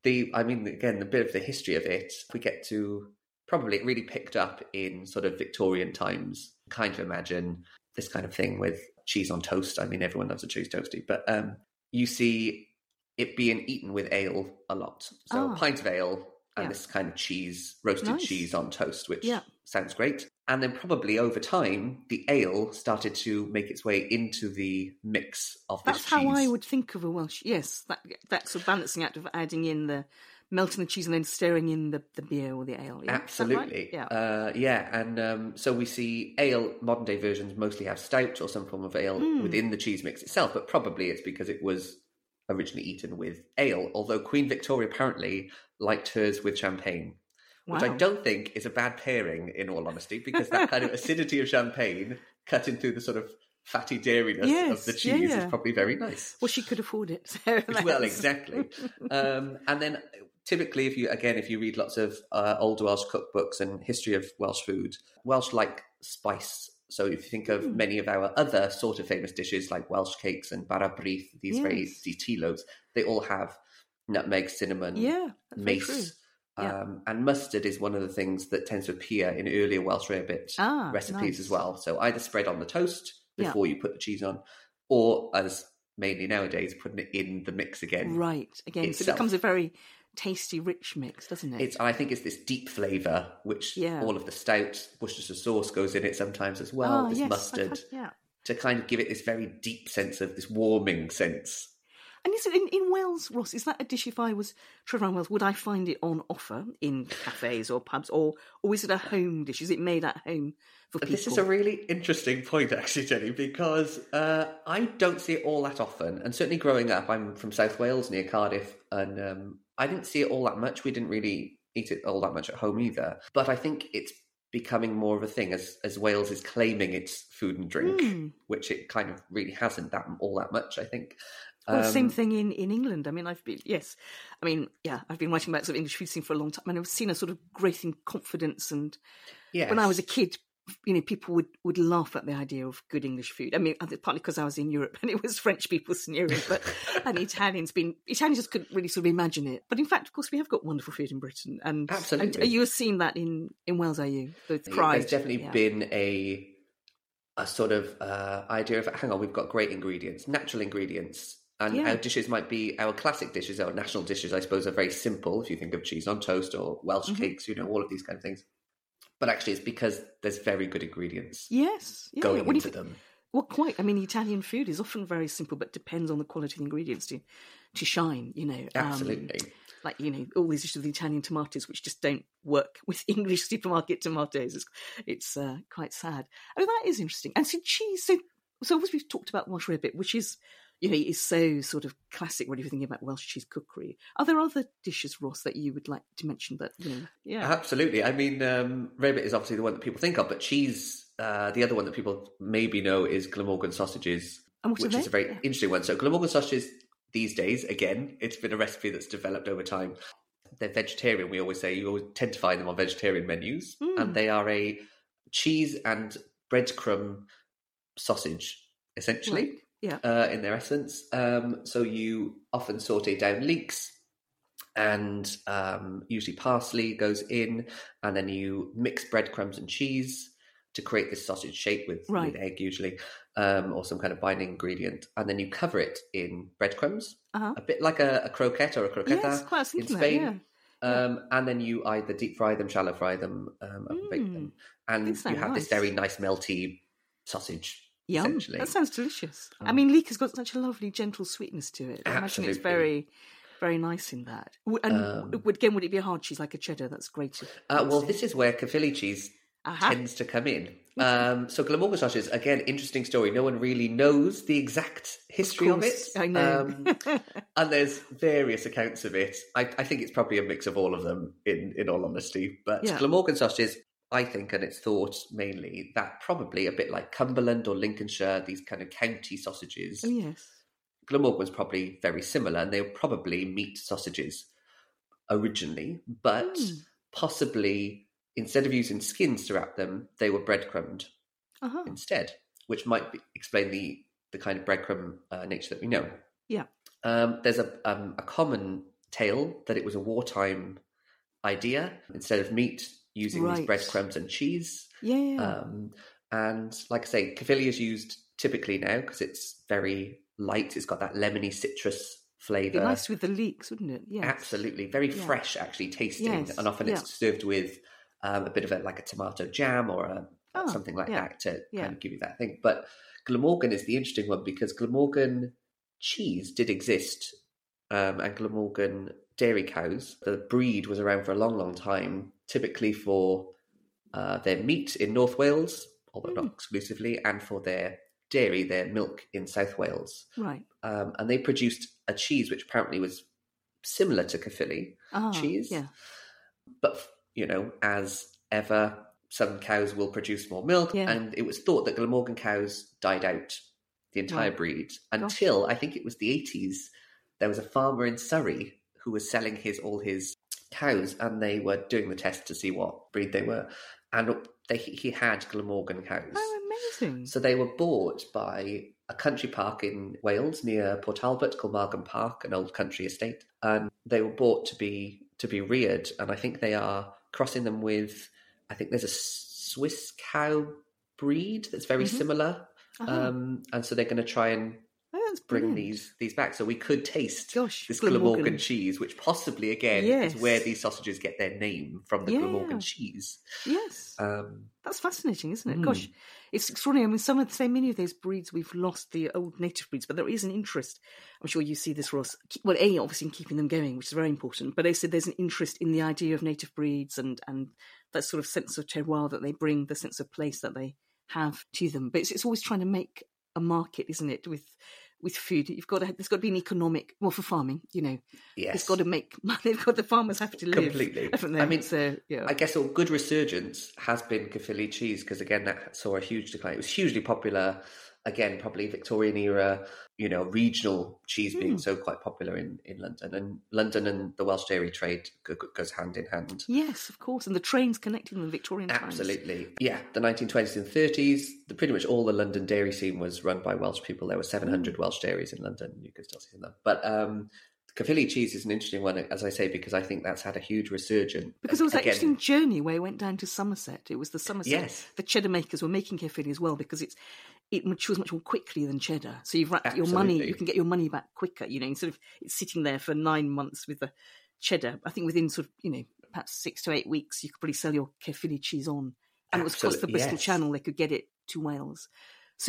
[SPEAKER 7] Again, the bit of the history of it, we get to probably it really picked up in sort of Victorian times. Kind of imagine this kind of thing with cheese on toast. I mean, everyone loves a cheese toasty, but you see it being eaten with ale a lot. So a pint of ale and this kind of cheese, roasted cheese on toast, which sounds great. And then probably over time, the ale started to make its way into the mix of this cheese.
[SPEAKER 5] That's how I would think of a Welsh. Yes, that sort of balancing act of adding in the melting the cheese and then stirring in the beer or the ale. Yeah?
[SPEAKER 7] Absolutely. Right? And so we see ale, modern day versions mostly have stout or some form of ale within the cheese mix itself, but probably it's because it was originally eaten with ale, although Queen Victoria apparently liked hers with champagne, which I don't think is a bad pairing, in all honesty, because that kind of acidity of champagne cut into the sort of fatty dairiness of the cheese is probably very nice.
[SPEAKER 5] Well, she could afford it. So
[SPEAKER 7] well, exactly. And then typically, if you read lots of old Welsh cookbooks and history of Welsh food, Welsh like spice. So if you think of many of our other sort of famous dishes like Welsh cakes and bara brith, these tea loaves, they all have nutmeg, cinnamon, mace. And mustard is one of the things that tends to appear in earlier Welsh rarebit recipes as well. So either spread on the toast before you put the cheese on, or as mainly nowadays, putting it in the mix again.
[SPEAKER 5] Right, again. So it becomes a very tasty, rich mix, doesn't it?
[SPEAKER 7] I think it's this deep flavour, which all of the stout, Worcestershire sauce goes in it sometimes as well, mustard, to kind of give it this very deep sense of this warming sense.
[SPEAKER 5] And is it in Wales, Ross, is that a dish, if I was travelling around Wales, would I find it on offer in cafes or pubs, or is it a home dish? Is it made at home for people?
[SPEAKER 7] This is a really interesting point, actually, Jenny, because I don't see it all that often. And certainly growing up, I'm from South Wales, near Cardiff, and I didn't see it all that much. We didn't really eat it all that much at home either. But I think it's becoming more of a thing as Wales is claiming its food and drink, which it kind of really hasn't all that much, I think.
[SPEAKER 5] Well, same thing in England. I mean, I've been writing about sort of English food scene for a long time, and I've seen a sort of growth in confidence. And when I was a kid, people would laugh at the idea of good English food. I mean, partly because I was in Europe and it was French people in Europe, but and Italians just couldn't really sort of imagine it. But in fact, of course, we have got wonderful food in Britain, and
[SPEAKER 7] absolutely,
[SPEAKER 5] are you seeing that in Wales? Are you?
[SPEAKER 7] There's definitely been a sort of idea of, hang on, we've got great ingredients, natural ingredients. And our dishes might be, our classic dishes, our national dishes, I suppose, are very simple. If you think of cheese on toast or Welsh cakes, all of these kind of things. But actually, it's because there's very good ingredients going into them.
[SPEAKER 5] Well, quite. I mean, Italian food is often very simple, but depends on the quality of the ingredients to shine, you know.
[SPEAKER 7] Absolutely.
[SPEAKER 5] Like, you know, all these issues with Italian tomatoes, which just don't work with English supermarket tomatoes. It's quite sad. I mean, that is interesting. And so cheese, so obviously we've talked about Welsh rarebit, which is, you know, is so sort of classic when you're thinking about Welsh cheese cookery. Are there other dishes, Ross, that you would like to mention that, you know, yeah.
[SPEAKER 7] Absolutely. I mean, rarebit is obviously the one that people think of, but cheese, the other one that people maybe know is Glamorgan sausages, which is a very interesting one. So Glamorgan sausages these days, again, it's been a recipe that's developed over time. They're vegetarian. We always say you always tend to find them on vegetarian menus, and they are a cheese and breadcrumb sausage, essentially.
[SPEAKER 5] Right. Yeah.
[SPEAKER 7] In their essence. So you often saute down leeks, and usually parsley goes in, and then you mix breadcrumbs and cheese to create this sausage shape with egg usually, or some kind of binding ingredient, and then you cover it in breadcrumbs, a bit like a croquette or a croqueta in Spain. And then you either deep fry them, shallow fry them, and bake them, and you have this very nice melty sausage.
[SPEAKER 5] Yum! That sounds delicious. I mean, leek has got such a lovely, gentle sweetness to it. I imagine it's very, very nice in that. And again, would it be a hard cheese like a cheddar? That's great.
[SPEAKER 7] Well, this is where Caerphilly cheese tends to come in. So Glamorgan sausages, again, interesting story. No one really knows the exact history of it.
[SPEAKER 5] I know.
[SPEAKER 7] And there's various accounts of it. I think it's probably a mix of all of them, in all honesty. But Glamorgan sausages, I think, and it's thought mainly that probably a bit like Cumberland or Lincolnshire, these kind of county sausages.
[SPEAKER 5] Oh, yes.
[SPEAKER 7] Glamorgan's probably very similar, and they were probably meat sausages originally, but possibly instead of using skins to wrap them, they were breadcrumbed instead, which might explain the kind of breadcrumb nature that we know.
[SPEAKER 5] Yeah.
[SPEAKER 7] There's a common tale that it was a wartime idea. Instead of meat, using these breadcrumbs and cheese. And like I say, Caerphilly is used typically now because it's very light. It's got that lemony citrus flavour.
[SPEAKER 5] It'd be nice with the leeks, wouldn't it? Yes.
[SPEAKER 7] Absolutely. Very fresh, actually, tasting. Yes. And often it's served with a bit of like a tomato jam or something like that to kind of give you that thing. But Glamorgan is the interesting one because Glamorgan cheese did exist, and Glamorgan dairy cows, the breed was around for a long, long time, typically for their meat in North Wales, although not exclusively, and for their dairy, their milk in South Wales.
[SPEAKER 5] Right.
[SPEAKER 7] And they produced a cheese which apparently was similar to Caerphilly cheese. Yeah. But, you know, as ever, some cows will produce more milk, and it was thought that Glamorgan cows died out, the entire breed, until I think it was the 80s. There was a farmer in Surrey who was selling all his cows, and they were doing the test to see what breed they were, and he had Glamorgan cows.
[SPEAKER 5] Oh, amazing!
[SPEAKER 7] So they were bought by a country park in Wales near Port Talbot called Margam Park, an old country estate, and they were bought to be reared. And I think they are crossing them with, I think there's a Swiss cow breed that's very similar, and so they're going to try and bring these back, so we could taste this Glamorgan cheese, which possibly again is where these sausages get their name from, the Glamorgan cheese.
[SPEAKER 5] Yes, that's fascinating, isn't it? Gosh, it's extraordinary. I mean, many of those breeds we've lost, the old native breeds, but there is an interest. I'm sure you see this, Ross. Well, obviously in keeping them going, which is very important. But I said there's an interest in the idea of native breeds and that sort of sense of terroir that they bring, the sense of place that they have to them. But it's always trying to make a market, isn't it? With food, there's got to be an economic, for farming, you know. Yes. It's got to make money. The farmers have to live.
[SPEAKER 7] Completely.
[SPEAKER 5] I mean, so,
[SPEAKER 7] I guess a good resurgence has been Caerphilly cheese, because again, that saw a huge decline. It was hugely popular, again, probably Victorian era, you know, regional cheese being so quite popular in London. And London and the Welsh dairy trade goes hand in hand.
[SPEAKER 5] Yes, of course. And the trains connecting them in Victorian times.
[SPEAKER 7] Absolutely. Yeah, the 1920s and 30s, pretty much all the London dairy scene was run by Welsh people. There were 700 Welsh dairies in London. You can still see them. But Caerphilly cheese is an interesting one, as I say, because I think that's had a huge resurgence.
[SPEAKER 5] Because it was that interesting journey where it went down to Somerset. It was the Somerset. Yes. The cheddar makers were making Caerphilly as well, because it matures much more quickly than cheddar. So you've wrapped your money, you can get your money back quicker, you know, instead of it's sitting there for 9 months with the cheddar. I think within sort of, you know, perhaps 6 to 8 weeks, you could probably sell your Caerphilly cheese on. And it was across the Bristol Channel, they could get it to Wales. So that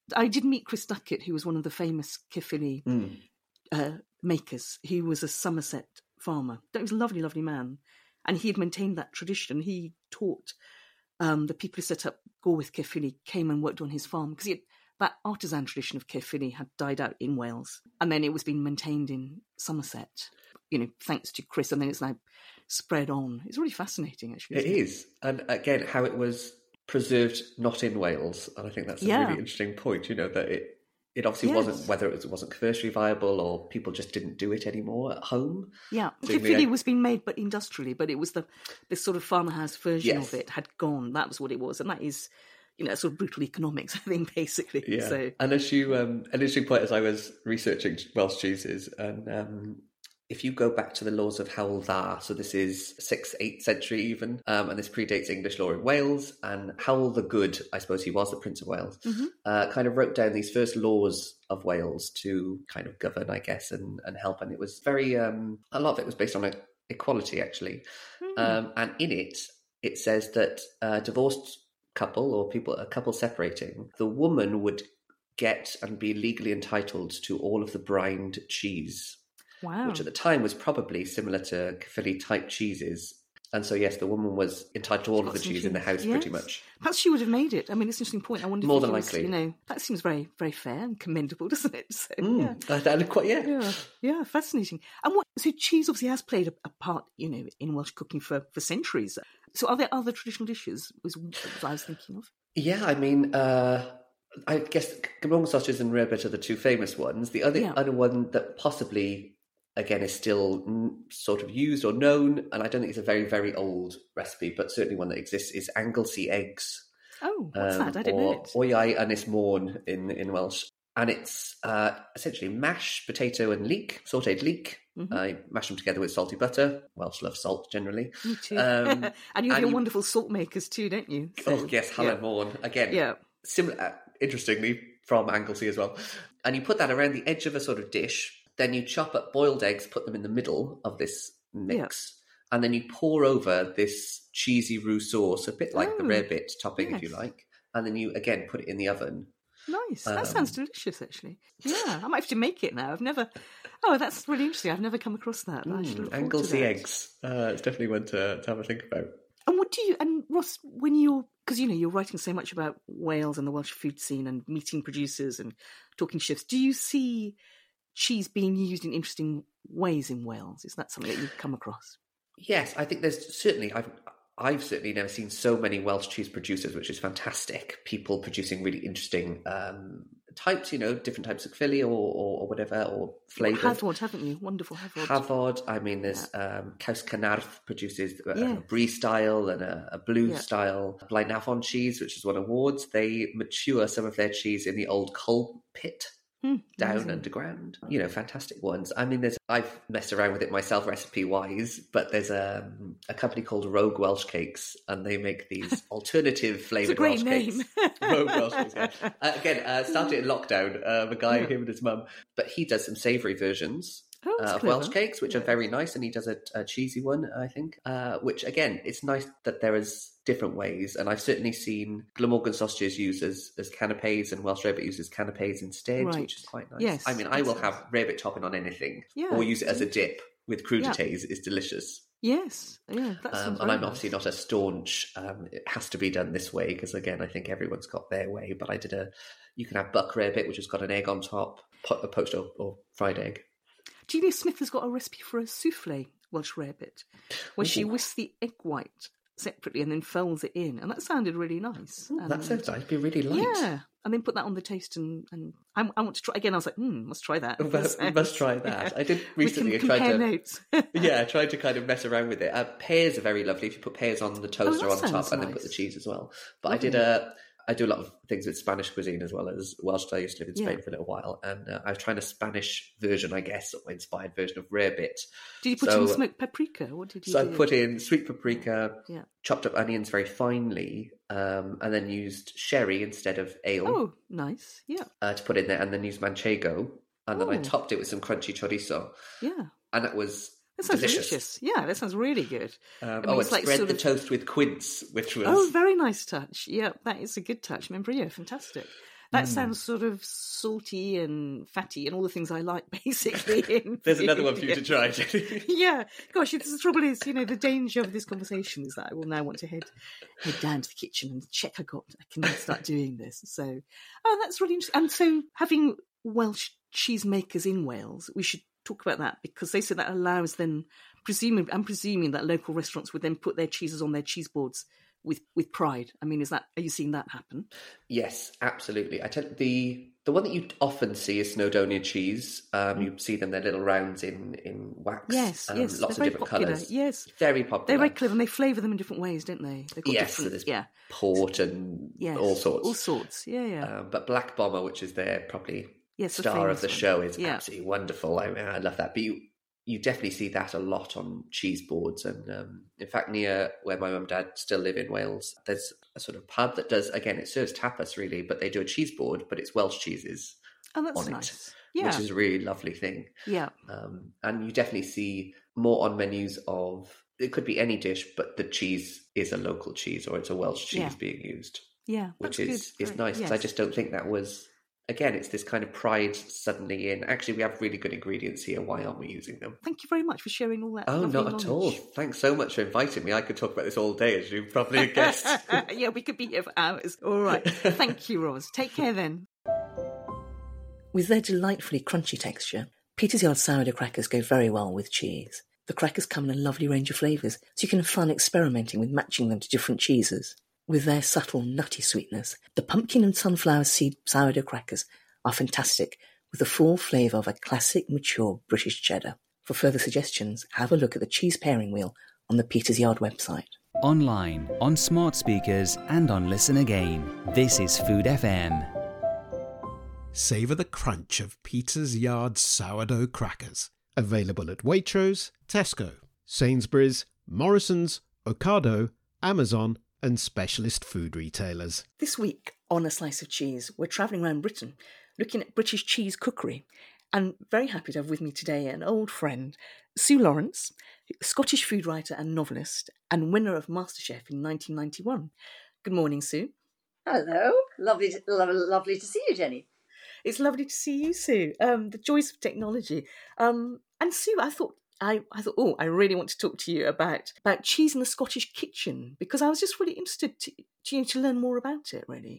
[SPEAKER 5] I did meet Chris Duckett, who was one of the famous Caerphilly makers. He was a Somerset farmer. He was a lovely, lovely man. And he had maintained that tradition. He taught the people who set up Gorwith Caerphilly came and worked on his farm, because that artisan tradition of Caerphilly had died out in Wales. And then it was being maintained in Somerset, thanks to Chris. And then it's now spread on. It's really fascinating, actually.
[SPEAKER 7] It is. And again, how it was preserved not in Wales. And I think that's a really interesting point, that it obviously wasn't, whether it wasn't commercially viable or people just didn't do it anymore at home.
[SPEAKER 5] Yeah, Caerphilly was being made, but industrially. But it was this sort of farmhouse version of it had gone. That was what it was, and that is, sort of brutal economics, I think, basically.
[SPEAKER 7] Yeah.
[SPEAKER 5] So.
[SPEAKER 7] And as you, an interesting point as I was researching Welsh cheeses, and if you go back to the laws of Hywel Dda, so this is 6th, 8th century even, and this predates English law in Wales, and Hywel the Good, I suppose he was the Prince of Wales, kind of wrote down these first laws of Wales to kind of govern, I guess, and help. And it was very, a lot of it was based on equality, actually. And in it says that a divorced couple or a couple separating, the woman would get and be legally entitled to all of the brined cheese.
[SPEAKER 5] Wow.
[SPEAKER 7] Which at the time was probably similar to Caerphilly type cheeses. And so, yes, the woman was entitled to all of the cheese in the house, pretty much.
[SPEAKER 5] Perhaps she would have made it. I mean, it's an interesting point. I wonder
[SPEAKER 7] more
[SPEAKER 5] if
[SPEAKER 7] than likely.
[SPEAKER 5] That seems very, very fair and commendable, doesn't it? So,
[SPEAKER 7] yeah,
[SPEAKER 5] fascinating. And so cheese obviously has played a part, in Welsh cooking for centuries. So are there other traditional dishes, was what I was thinking of?
[SPEAKER 7] Yeah, I mean, I guess Glamorgan sausages and rarebit are the two famous ones. The other one that possibly, again, is still sort of used or known, and I don't think it's a very, very old recipe, but certainly one that exists, is Anglesey eggs.
[SPEAKER 5] Oh, what's that? I didn't know it.
[SPEAKER 7] Oiau Ynys Môn in Welsh. And it's essentially mashed potato and leek, sautéed leek. I mash them together with salty butter. Welsh love salt, generally.
[SPEAKER 5] Me too. And you have your wonderful salt makers too, don't you? So,
[SPEAKER 7] oh, yes, Halen Môn. Again, similar, interestingly, from Anglesey as well. And you put that around the edge of a sort of dish. Then you chop up boiled eggs, put them in the middle of this mix, and then you pour over this cheesy roux sauce, a bit like the rarebit topping, if you like. And then you, again, put it in the oven.
[SPEAKER 5] Nice. That sounds delicious, actually. Yeah, I might have to make it now. Oh, that's really interesting. I've never come across that. I should look forward to
[SPEAKER 7] Anglesey
[SPEAKER 5] that.
[SPEAKER 7] eggs. It's definitely one to have a think about.
[SPEAKER 5] And Ross, when because you're writing so much about Wales and the Welsh food scene and meeting producers and talking chefs, do you see cheese being used in interesting ways in Wales? Is that something that you've come across?
[SPEAKER 7] Yes, I think there's certainly, I've certainly never seen so many Welsh cheese producers, which is fantastic. People producing really interesting types, different types of Caerphilly or whatever, or flavours.
[SPEAKER 5] Hafod, haven't you? Wonderful Hafod.
[SPEAKER 7] Hafod. I mean, there's Caws Cynarth produces a brie style and a blue style. Blaen Afon cheese, which has won awards. They mature some of their cheese in the old coal pit. Down underground, fantastic ones. I mean, I've messed around with it myself recipe-wise, but there's a company called Rogue Welsh Cakes, and they make these alternative flavoured Welsh cakes. Rogue Welsh Cakes, yeah. Again, started in lockdown, a guy, him and his mum, but he does some savoury versions of Welsh cakes, which are very nice, and he does a cheesy one, I think, which, again, it's nice that there is different ways, and I've certainly seen Glamorgan sausages used as canapes and Welsh rarebit used as canapes instead, which is quite nice.
[SPEAKER 5] Yes,
[SPEAKER 7] I mean, I will have rarebit topping on anything, or use it as a dip with crudités. It's delicious.
[SPEAKER 5] Yes, yeah, that's
[SPEAKER 7] and I'm obviously not a staunch, it has to be done this way, because again, I think everyone's got their way, but I did you can have buck rarebit, which has got an egg on top, a poached or fried egg.
[SPEAKER 5] Julia Smith has got a recipe for a soufflé Welsh rarebit, where she whisks the egg white separately and then folds it in, and that sounded really nice.
[SPEAKER 7] That sounds nice. It'd be really light.
[SPEAKER 5] Yeah, and then put that on the toast, and I want to try again. I was like, must try that.
[SPEAKER 7] Must try that. I did recently.
[SPEAKER 5] We can compare notes.
[SPEAKER 7] I tried to kind of mess around with it. Pears are very lovely if you put pears on the toast or on top, and then put the cheese as well. But I do a lot of things with Spanish cuisine as well as Welsh. I used to live in Spain for a little while, and I was trying a Spanish version, I guess, or inspired version of rarebit.
[SPEAKER 5] Did you put in smoked paprika? What did you do?
[SPEAKER 7] So I put in sweet paprika, chopped up onions very finely, and then used sherry instead of ale.
[SPEAKER 5] Oh, nice,
[SPEAKER 7] to put in there, and then used manchego, and then I topped it with some crunchy chorizo.
[SPEAKER 5] Yeah.
[SPEAKER 7] And that was...
[SPEAKER 5] That sounds delicious. Yeah, that sounds really good.
[SPEAKER 7] And spread the toast with quince, which was...
[SPEAKER 5] Oh, very nice touch. Yeah, that is a good touch. Membrillo, fantastic. That sounds sort of salty and fatty and all the things I like, basically.
[SPEAKER 7] There's another one for you to try.
[SPEAKER 5] Yeah. Gosh, the trouble is, the danger of this conversation is that I will now want to head down to the kitchen and check I can start doing this. So, that's really interesting. And so having Welsh cheesemakers in Wales, we should talk about that, because they said that allows them, I'm presuming that local restaurants would then put their cheeses on their cheese boards with pride. I mean, are you seeing that happen?
[SPEAKER 7] Yes, absolutely. I tell you, the one that you often see is Snowdonia cheese. You see them, they're little rounds in wax.
[SPEAKER 5] Yes,
[SPEAKER 7] lots of different colours.
[SPEAKER 5] Yes,
[SPEAKER 7] very popular.
[SPEAKER 5] They're very clever, and they flavour them in different ways, don't they? They've got
[SPEAKER 7] there's port and all sorts.
[SPEAKER 5] All sorts. Yeah.
[SPEAKER 7] But Black Bomber, which is their probably
[SPEAKER 5] the
[SPEAKER 7] star of the show, is
[SPEAKER 5] absolutely
[SPEAKER 7] wonderful. I love that. But you definitely see that a lot on cheese boards. And in fact, near where my mum and dad still live in Wales, there's a sort of pub that does, again, it serves tapas really, but they do a cheese board, but it's Welsh cheeses
[SPEAKER 5] on
[SPEAKER 7] nice. Which is a really lovely thing.
[SPEAKER 5] Yeah.
[SPEAKER 7] And you definitely see more on menus of, it could be any dish, but the cheese is a local cheese or it's a Welsh cheese being used.
[SPEAKER 5] Yeah.
[SPEAKER 7] Which is nice, because I just don't think that was... Again, it's this kind of pride suddenly in, actually, we have really good ingredients here. Why aren't we using them?
[SPEAKER 5] Thank you very much for sharing all that.
[SPEAKER 7] Oh, not
[SPEAKER 5] knowledge.
[SPEAKER 7] At all. Thanks so much for inviting me. I could talk about this all day, as you probably guessed.
[SPEAKER 5] Yeah, we could be here for hours. All right. Thank you, Roz. Take care then. With their delightfully crunchy texture, Peter's Yard sourdough crackers go very well with cheese. The crackers come in a lovely range of flavours, so you can have fun experimenting with matching them to different cheeses. With their subtle, nutty sweetness, the pumpkin and sunflower seed sourdough crackers are fantastic, with the full flavour of a classic, mature British cheddar. For further suggestions, have a look at the cheese pairing wheel on the Peter's Yard website.
[SPEAKER 4] Online, on smart speakers, and on Listen Again. This is Food FM.
[SPEAKER 3] Savour the crunch of Peter's Yard sourdough crackers. Available at Waitrose, Tesco, Sainsbury's, Morrison's, Ocado, Amazon, and specialist food retailers.
[SPEAKER 5] This week on A Slice of Cheese, we're travelling around Britain looking at British cheese cookery, and very happy to have with me today an old friend, Sue Lawrence, Scottish food writer and novelist and winner of MasterChef in 1991. Good morning, Sue.
[SPEAKER 8] Hello. Lovely to see you, Jenny.
[SPEAKER 5] It's lovely to see you, Sue. The joys of technology. And Sue, I thought, I really want to talk to you about cheese in the Scottish kitchen, because I was just really interested to learn more about it, really.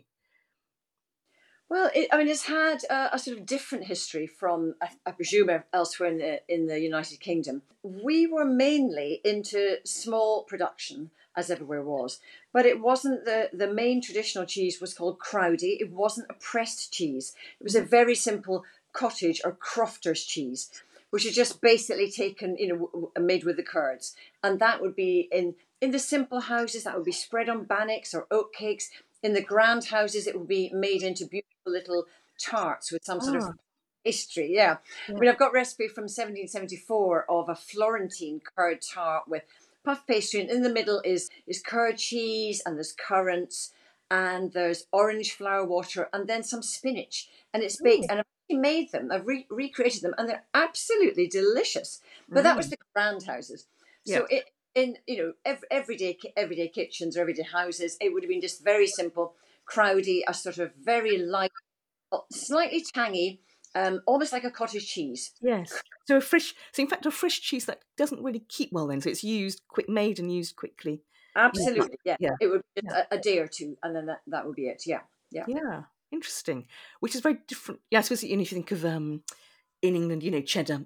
[SPEAKER 8] Well, it's had a sort of different history from, I presume, elsewhere in the United Kingdom. We were mainly into small production, as everywhere was, but it wasn't the main traditional cheese was called Crowdy. It wasn't a pressed cheese. It was a very simple cottage or crofter's cheese, which is just basically taken, made with the curds. And that would be in the simple houses, that would be spread on bannocks or oat cakes. In the grand houses, it would be made into beautiful little tarts with some sort of history. Yeah. I mean, I've got a recipe from 1774 of a Florentine curd tart with puff pastry. And in the middle is curd cheese, and there's currants, and there's orange flower water, and then some spinach. And it's baked. And made them, I've recreated them, and they're absolutely delicious. But that was the grand houses. So everyday kitchens or everyday houses, it would have been just very simple, Crowdy, a sort of very light, slightly tangy, almost like a cottage cheese.
[SPEAKER 5] Yes. So in fact a fresh cheese that doesn't really keep well then. So it's made and used quickly.
[SPEAKER 8] Absolutely. Yeah. It would be a day or two, and then that would be it. Yeah.
[SPEAKER 5] Interesting, which is very different. Yeah, I suppose if you think of in England, cheddar,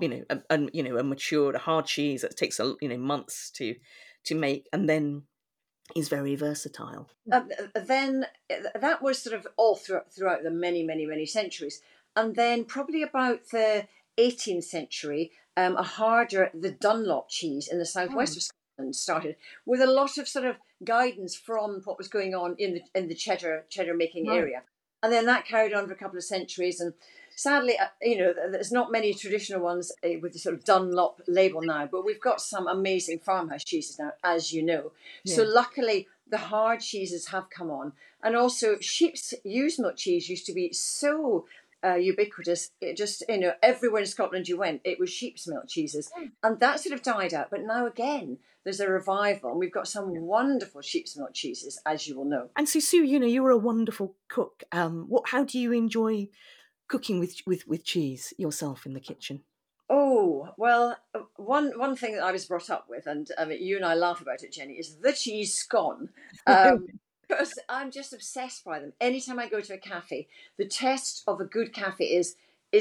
[SPEAKER 5] a matured, a hard cheese that takes months to make, and then is very versatile.
[SPEAKER 8] Then that was sort of all throughout the many centuries, and then probably about the 18th century, the Dunlop cheese in the southwest of Scotland started, with a lot of sort of guidance from what was going on in the cheddar making area. And then that carried on for a couple of centuries. And sadly, there's not many traditional ones with the sort of Dunlop label now, but we've got some amazing farmhouse cheeses now, as you know. Yeah. So luckily, the hard cheeses have come on. And also, sheep's used milk cheese used to be so ubiquitous. It just, everywhere in Scotland you went, it was sheep's milk cheeses. And that sort of died out. But now again, there's a revival, and we've got some wonderful sheep's milk cheeses, as you will know.
[SPEAKER 5] And so, Sue, you're a wonderful cook. How do you enjoy cooking with cheese yourself in the kitchen?
[SPEAKER 8] Oh, well, one thing that I was brought up with, and you and I laugh about it, Jenny, is the cheese scone. Because I'm just obsessed by them. Anytime I go to a cafe, the test of a good cafe is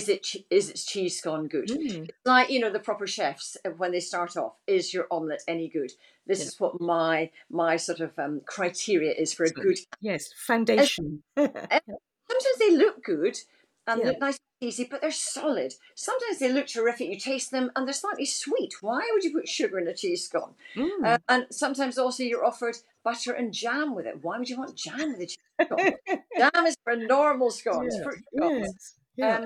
[SPEAKER 8] its cheese scone good? It's like, the proper chefs, when they start off, is your omelette any good? This is what my sort of criteria is for a good...
[SPEAKER 5] Yes, foundation.
[SPEAKER 8] Sometimes they look good and look nice and easy, but they're solid. Sometimes they look terrific, you taste them, and they're slightly sweet. Why would you put sugar in a cheese scone? And sometimes also you're offered butter and jam with it. Why would you want jam with a cheese scone? Jam is for normal scones, fruit scones.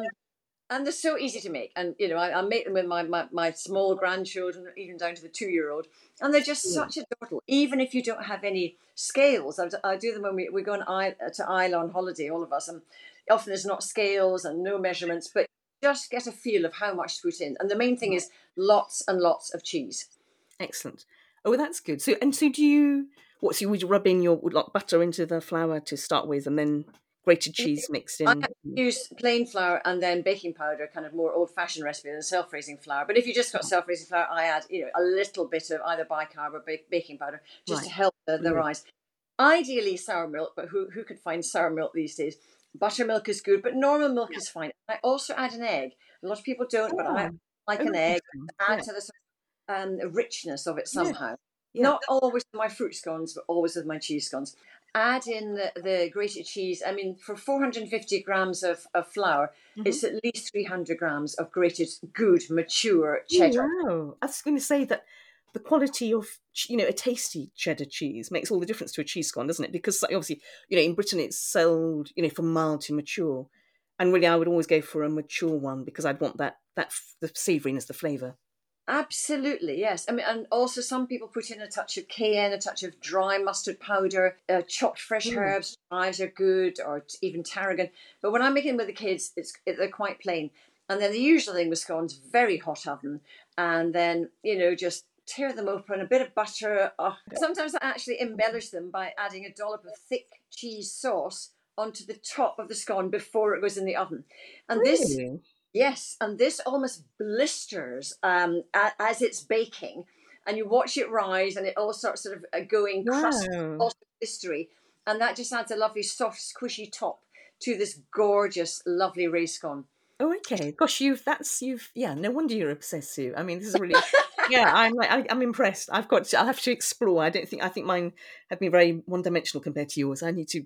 [SPEAKER 8] And they're so easy to make. And, I make them with my small grandchildren, even down to the 2-year-old. And they're just such a doddle. Even if you don't have any scales. I do them when we go to Islay on holiday, all of us. And often there's not scales and no measurements, but just get a feel of how much to put in. And the main thing is lots and lots of cheese.
[SPEAKER 5] Excellent. Oh, that's good. So do you... So would you rub in your butter into the flour to start with, and then grated cheese mixed in?
[SPEAKER 8] I use plain flour and then baking powder, kind of more old-fashioned recipe than self-raising flour. But if you just got self-raising flour, I add a little bit of either bicarb or baking powder just to help the rise. Ideally sour milk, but who could find sour milk these days? Buttermilk is good, but normal milk is fine. I also add an egg. A lot of people don't, but I like an egg to add to the sort of, richness of it somehow. Not always with my fruit scones, but always with my cheese scones. Add in the grated cheese. I mean, for 450 grams of flour, it's at least 300 grams of grated, good, mature cheddar.
[SPEAKER 5] Wow. I was going to say that the quality of, a tasty cheddar cheese makes all the difference to a cheese scone, doesn't it? Because obviously, in Britain it's sold, from mild to mature. And really, I would always go for a mature one because I'd want that the savouriness, the flavour.
[SPEAKER 8] Absolutely, yes. I mean, and also some people put in a touch of cayenne, a touch of dry mustard powder, chopped fresh herbs. Chives are good, or even tarragon. But when I'm making them with the kids, they're quite plain. And then the usual thing with scones, very hot oven, and then just tear them open, a bit of butter. Sometimes I actually embellish them by adding a dollop of thick cheese sauce onto the top of the scone before it goes in the oven. And
[SPEAKER 5] really?
[SPEAKER 8] Yes, and this almost blisters as it's baking, and you watch it rise, and it all starts sort of going crusty, also blistery, and that just adds a lovely soft, squishy top to this gorgeous, lovely raised scone.
[SPEAKER 5] Oh, okay. Gosh, no wonder you're obsessed, Sue. I mean, this is really, I'm impressed. I'll have to explore. I think mine have been very one-dimensional compared to yours. I need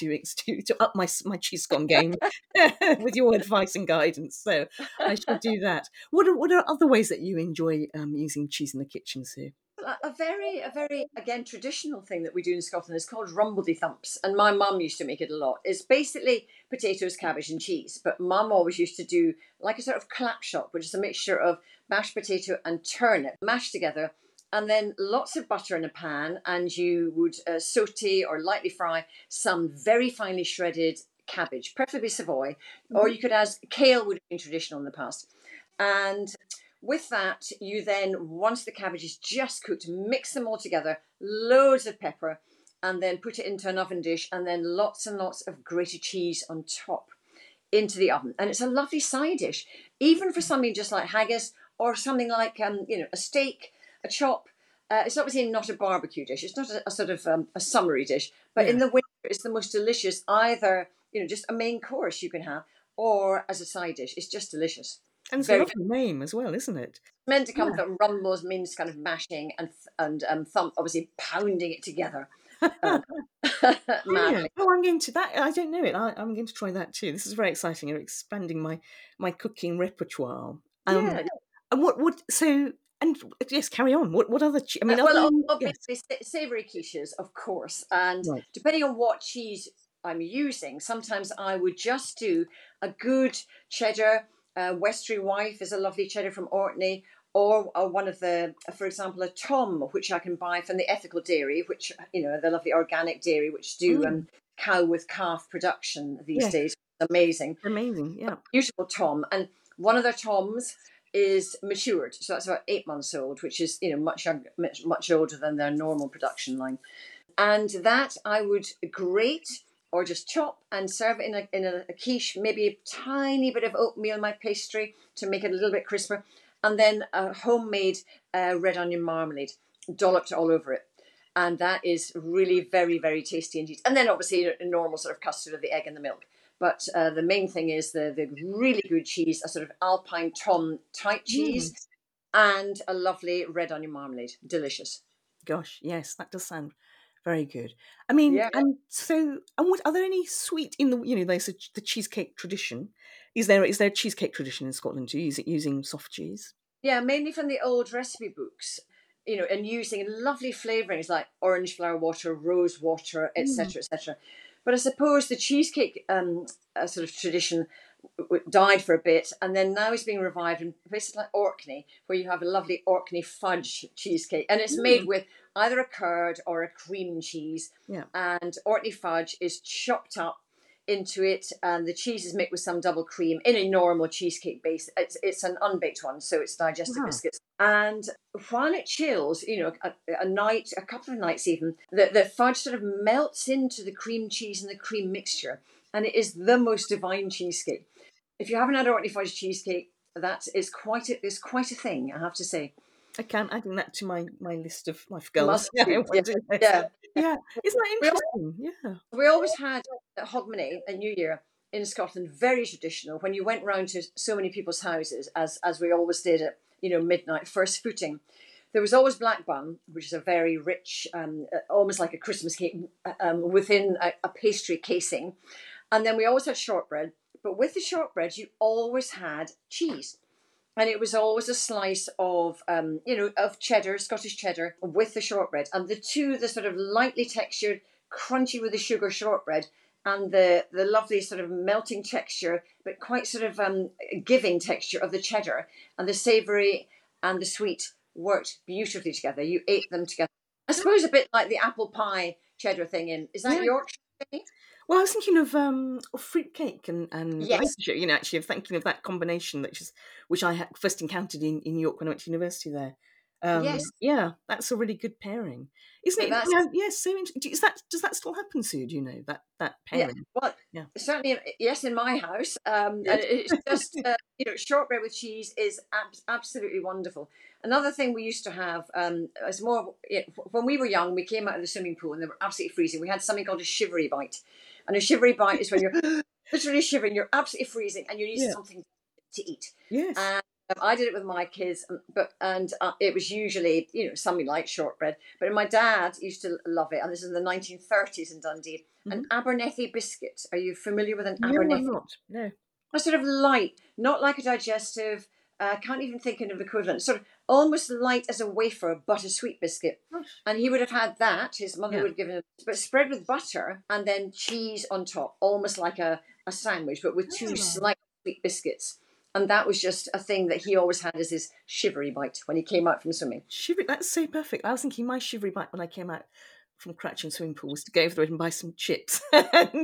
[SPEAKER 5] to up my cheese scone game with your advice and guidance. So I should do that. What are other ways that you enjoy using cheese in the kitchen, Sue?
[SPEAKER 8] A very again traditional thing that we do in Scotland is called rumbledy thumps, and my mum used to make it a lot. It's basically potatoes, cabbage, and cheese, but Mum always used to do like a sort of clap shop, which is a mixture of mashed potato and turnip mashed together, and then lots of butter in a pan, and you would saute or lightly fry some very finely shredded cabbage, preferably Savoy, or you could add kale, would have been traditional in the past, and with that, you then, once the cabbage is just cooked, mix them all together, loads of pepper, and then put it into an oven dish, and then lots and lots of grated cheese on top into the oven. And it's a lovely side dish, even for something just like haggis or something like, a steak, a chop. It's obviously not a barbecue dish. It's not a sort of a summery dish, but in the winter, it's the most delicious, either, just a main course you can have, or as a side dish. It's just delicious.
[SPEAKER 5] And it's a lovely name as well, isn't it?
[SPEAKER 8] Meant to come from rumbles, means kind of mashing, and thump, obviously pounding it together.
[SPEAKER 5] I'm going to that. I don't know it. I'm going to try that too. This is very exciting. You're expanding my cooking repertoire. And what? So, and yes, carry on. What other?
[SPEAKER 8] Obviously savoury quiches, of course, and depending on what cheese I'm using, sometimes I would just do a good cheddar. Westry Wife is a lovely cheddar from Orkney, or one of the, for example, a Tom, which I can buy from the Ethical Dairy, which, the lovely organic dairy, which do cow with calf production these days. amazing.
[SPEAKER 5] Amazing, yeah.
[SPEAKER 8] Beautiful tom. And one of their toms is matured. So that's about 8 months old, which is, much younger, much older than their normal production line. And that I would grate or just chop and serve it in a quiche, maybe a tiny bit of oatmeal in my pastry to make it a little bit crisper. And then a homemade red onion marmalade dolloped all over it. And that is really very, very tasty indeed. And then obviously a normal sort of custard of the egg and the milk. But the main thing is the really good cheese, a sort of Alpine Tom type cheese, and a lovely red onion marmalade. Delicious.
[SPEAKER 5] Gosh, yes, that does sound very good. I mean, and what are there any sweet in the there's the cheesecake tradition? Is there a cheesecake tradition in Scotland too? Is it using soft cheese?
[SPEAKER 8] Yeah, mainly from the old recipe books. And using lovely flavourings like orange flower water, rose water, etc., etc. But I suppose the cheesecake sort of tradition died for a bit, and then now it's being revived in places like Orkney, where you have a lovely Orkney fudge cheesecake, and it's made with either a curd or a cream cheese.
[SPEAKER 5] Yeah.
[SPEAKER 8] And Orkney fudge is chopped up into it, and the cheese is mixed with some double cream in a normal cheesecake base. It's an unbaked one, so it's digestive biscuits. And while it chills, a night, a couple of nights even, the fudge sort of melts into the cream cheese and the cream mixture, and it is the most divine cheesecake. If you haven't had Orkney fudge cheesecake, that is quite a thing, I have to say.
[SPEAKER 5] I can adding that to my list of life goals.
[SPEAKER 8] Yeah.
[SPEAKER 5] Isn't that interesting?
[SPEAKER 8] We always had Hogmanay at New Year in Scotland, very traditional. When you went round to so many people's houses, as we always did at midnight, first footing, there was always black bun, which is a very rich, almost like a Christmas cake within a pastry casing, and then we always had shortbread. But with the shortbread, you always had cheese. And it was always a slice of, of cheddar, Scottish cheddar, with the shortbread. And the sort of lightly textured, crunchy with the sugar shortbread, and the lovely sort of melting texture, but quite sort of giving texture of the cheddar, and the savoury and the sweet worked beautifully together. You ate them together. I suppose a bit like the apple pie cheddar thing is that Yorkshire thing?
[SPEAKER 5] Well, I was thinking of fruitcake and
[SPEAKER 8] yes.
[SPEAKER 5] actually of thinking of that combination, which I had first encountered in York when I went to university there.
[SPEAKER 8] Yes.
[SPEAKER 5] Yeah, that's a really good pairing, isn't it? Yes. So does that still happen, Sue? Do you know that pairing?
[SPEAKER 8] Yeah. Well, certainly, yes, in my house. And it's just shortbread with cheese is absolutely wonderful. Another thing we used to have as more when we were young, we came out of the swimming pool and they were absolutely freezing. We had something called a shivery bite, and a shivery bite is when you're literally shivering, you're absolutely freezing, and you need something to eat.
[SPEAKER 5] Yes.
[SPEAKER 8] I did it with my kids, and it was usually something like shortbread. But my dad used to love it, and this is in the 1930s in Dundee. An Abernethy biscuit. Are you familiar with an Abernethy?
[SPEAKER 5] No, I'm not. No.
[SPEAKER 8] A sort of light, not like a digestive. Can't even think of equivalent. Sort of almost light as a wafer, but a sweet biscuit. And he would have had that. His mother would have given him, but spread with butter and then cheese on top, almost like a sandwich, but with two slight sweet biscuits. And that was just a thing that he always had as his shivery bite when he came out from swimming.
[SPEAKER 5] Shivery, that's so perfect. I was thinking my shivery bite when I came out from Cratching swimming pool was to go over the road and buy some chips.
[SPEAKER 8] Very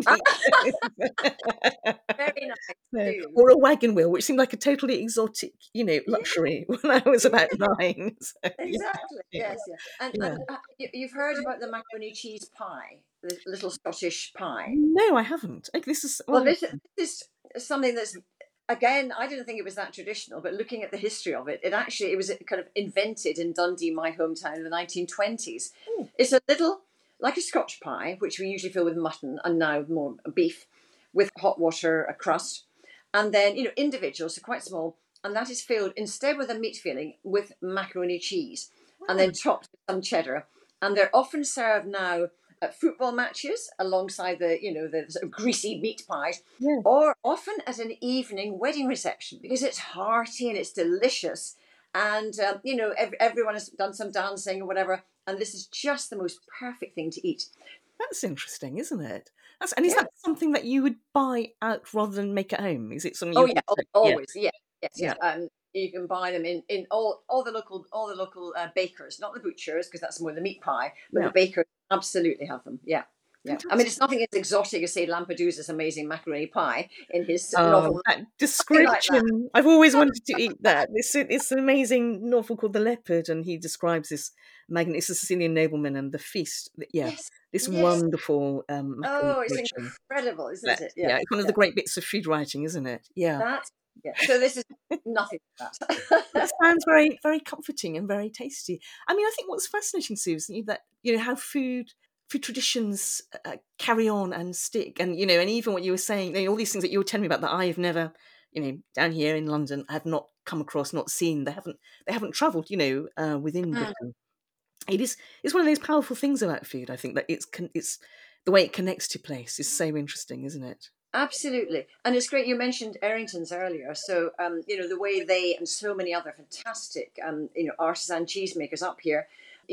[SPEAKER 8] nice.
[SPEAKER 5] Or a wagon wheel, which seemed like a totally exotic, luxury when I was about 9. So,
[SPEAKER 8] exactly. Yes. And you've heard about the macaroni cheese pie, the little Scottish pie.
[SPEAKER 5] No, I haven't. This is
[SPEAKER 8] this is something that's. Again, I didn't think it was that traditional, but looking at the history of it, it was kind of invented in Dundee, my hometown, in the 1920s. It's a little, like a Scotch pie, which we usually fill with mutton and now more beef, with hot water, a crust, and then, individual, so quite small, and that is filled, instead with a meat filling, with macaroni cheese, and then topped with some cheddar. And they're often served now at football matches alongside the sort of greasy meat pies, or often at an evening wedding reception, because it's hearty and it's delicious, and everyone has done some dancing or whatever, and this is just the most perfect thing to eat.
[SPEAKER 5] That's interesting, isn't it? Is that something that you would buy out rather than make at home? Is it something?
[SPEAKER 8] Always, yes. You can buy them in all the local bakers, not the butchers, because that's more the meat pie, but the bakers absolutely have them. Yeah. Yeah, I mean, it's nothing as exotic as, say, Lampedusa's amazing macaroni pie in his
[SPEAKER 5] Oh,
[SPEAKER 8] novel.
[SPEAKER 5] that description!
[SPEAKER 8] Like that.
[SPEAKER 5] I've always wanted to eat that. It's an amazing novel called The Leopard, and he describes this it's a Sicilian nobleman and the feast. Yeah,
[SPEAKER 8] Yes,
[SPEAKER 5] this
[SPEAKER 8] yes.
[SPEAKER 5] wonderful macaroni
[SPEAKER 8] Oh, it's
[SPEAKER 5] creation.
[SPEAKER 8] incredible, isn't it?
[SPEAKER 5] Yeah, it's one of the great bits of food writing, isn't it? Yeah.
[SPEAKER 8] Yeah. So this is nothing like
[SPEAKER 5] It
[SPEAKER 8] that.
[SPEAKER 5] sounds very, very comforting and very tasty. I mean, I think what's fascinating, Susan, that how food traditions carry on and stick, and and even what you were saying, all these things that you were telling me about that I've never, down here in London, have not come across, not seen. They haven't travelled, within Britain. It's one of those powerful things about food. I think that it's the way it connects to place is so interesting, isn't it?
[SPEAKER 8] Absolutely. And it's great. You mentioned Errington's earlier. So, the way they and so many other fantastic, artisan cheesemakers up here,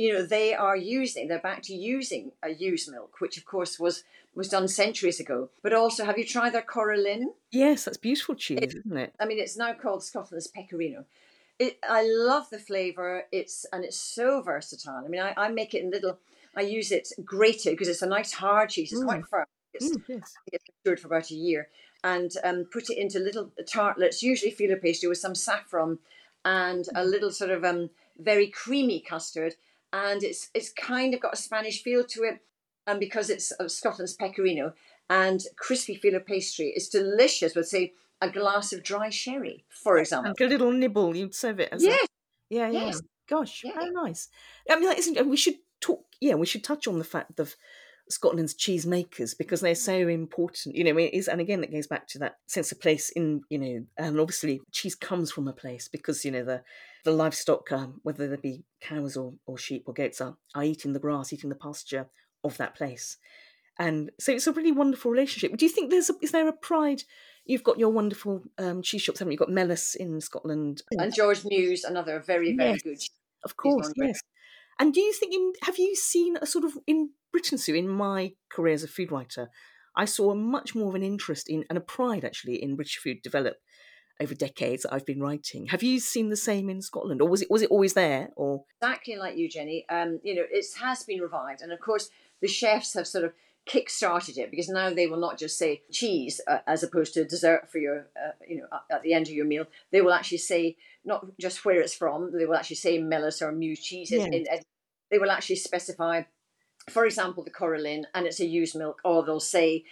[SPEAKER 8] they're back to using a ewe's milk, which of course was done centuries ago. But also, have you tried their Coralin?
[SPEAKER 5] Yes, that's beautiful cheese, isn't it?
[SPEAKER 8] I mean, it's now called Scotland's Pecorino. I love the flavour. It's so versatile. I mean, I make it I use it grated because it's a nice hard cheese. It's quite firm. It's matured for about a year, and put it into little tartlets, usually filo pastry with some saffron and a little sort of very creamy custard, and it's kind of got a Spanish feel to it, and because it's Scotland's Pecorino and crispy filo pastry, it's delicious with, say, a glass of dry sherry, for example.
[SPEAKER 5] Like a little nibble, you'd serve it as
[SPEAKER 8] Yes.
[SPEAKER 5] Gosh, how nice. I mean, we should talk. Yeah, we should touch on the fact of Scotland's cheese makers, because they're so important. It is, and again, it goes back to that sense of place in, and obviously cheese comes from a place because, the livestock, whether they be cows or sheep or goats, are eating the grass, eating the pasture of that place. And so it's a really wonderful relationship. Do you think is there a pride? You've got your wonderful cheese shops, haven't you? You've got Mellis in Scotland.
[SPEAKER 8] And George News, another very, very good.
[SPEAKER 5] Of course, yes. And do you think, have you seen a sort of, in Britain, Sue, in my career as a food writer, I saw a much more of an interest in, and a pride actually, in British food develop over decades that I've been writing. Have you seen the same in Scotland, or was it always there? Or
[SPEAKER 8] exactly like you, Jenny. It has been revived, and of course the chefs have sort of kick-started it, because now they will not just say cheese as opposed to dessert for your, at the end of your meal. They will actually say not just where it's from. They will actually say Mellis or Mews cheese. They will actually specify, for example, the Coralin, and it's a ewe's milk, or they'll say,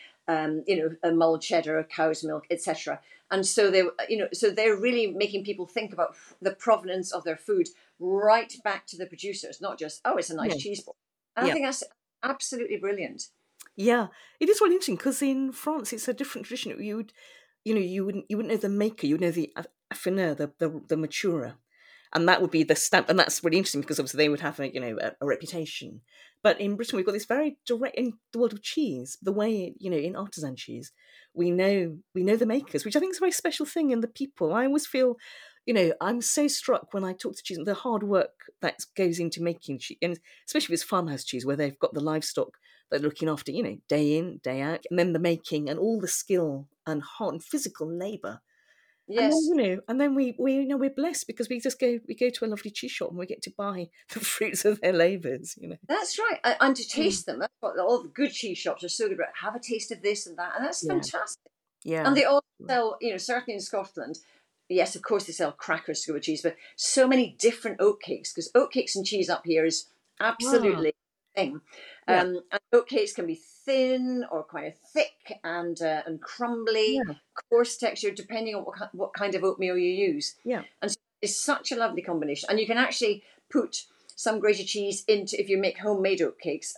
[SPEAKER 8] a mulled cheddar, a cow's milk, etc. And so they're really making people think about the provenance of their food right back to the producers, not just, it's a nice cheese ball. And I think that's absolutely brilliant.
[SPEAKER 5] Yeah, it is really interesting, because in France it's a different tradition. You wouldn't know the maker, you would know the affineur, the maturer, and that would be the stamp. And that's really interesting, because obviously they would have a reputation. But in Britain we've got this very direct, in the world of cheese, the way in artisan cheese we know the makers, which I think is a very special thing in the people. I always feel, I'm so struck when I talk to cheese, the hard work that goes into making cheese, and especially if it's farmhouse cheese, where they've got the livestock they're looking after, day in, day out, and then the making and all the skill and heart and physical labour.
[SPEAKER 8] Yes.
[SPEAKER 5] And then we're blessed, because we go to a lovely cheese shop and we get to buy the fruits of their labours.
[SPEAKER 8] That's right, and to taste them. That's what all the good cheese shops are so good about. Have a taste of this and that, and that's fantastic.
[SPEAKER 5] Yeah,
[SPEAKER 8] and they all sell, certainly in Scotland. Yes, of course they sell crackers to go with cheese, but so many different oatcakes, because oatcakes and cheese up here is absolutely thing. And oatcakes can be thin or quite thick and crumbly, coarse texture, depending on what kind of oatmeal you use. Yeah, and so it's such a lovely combination. And you can actually put some grated cheese into, if you make homemade oatcakes,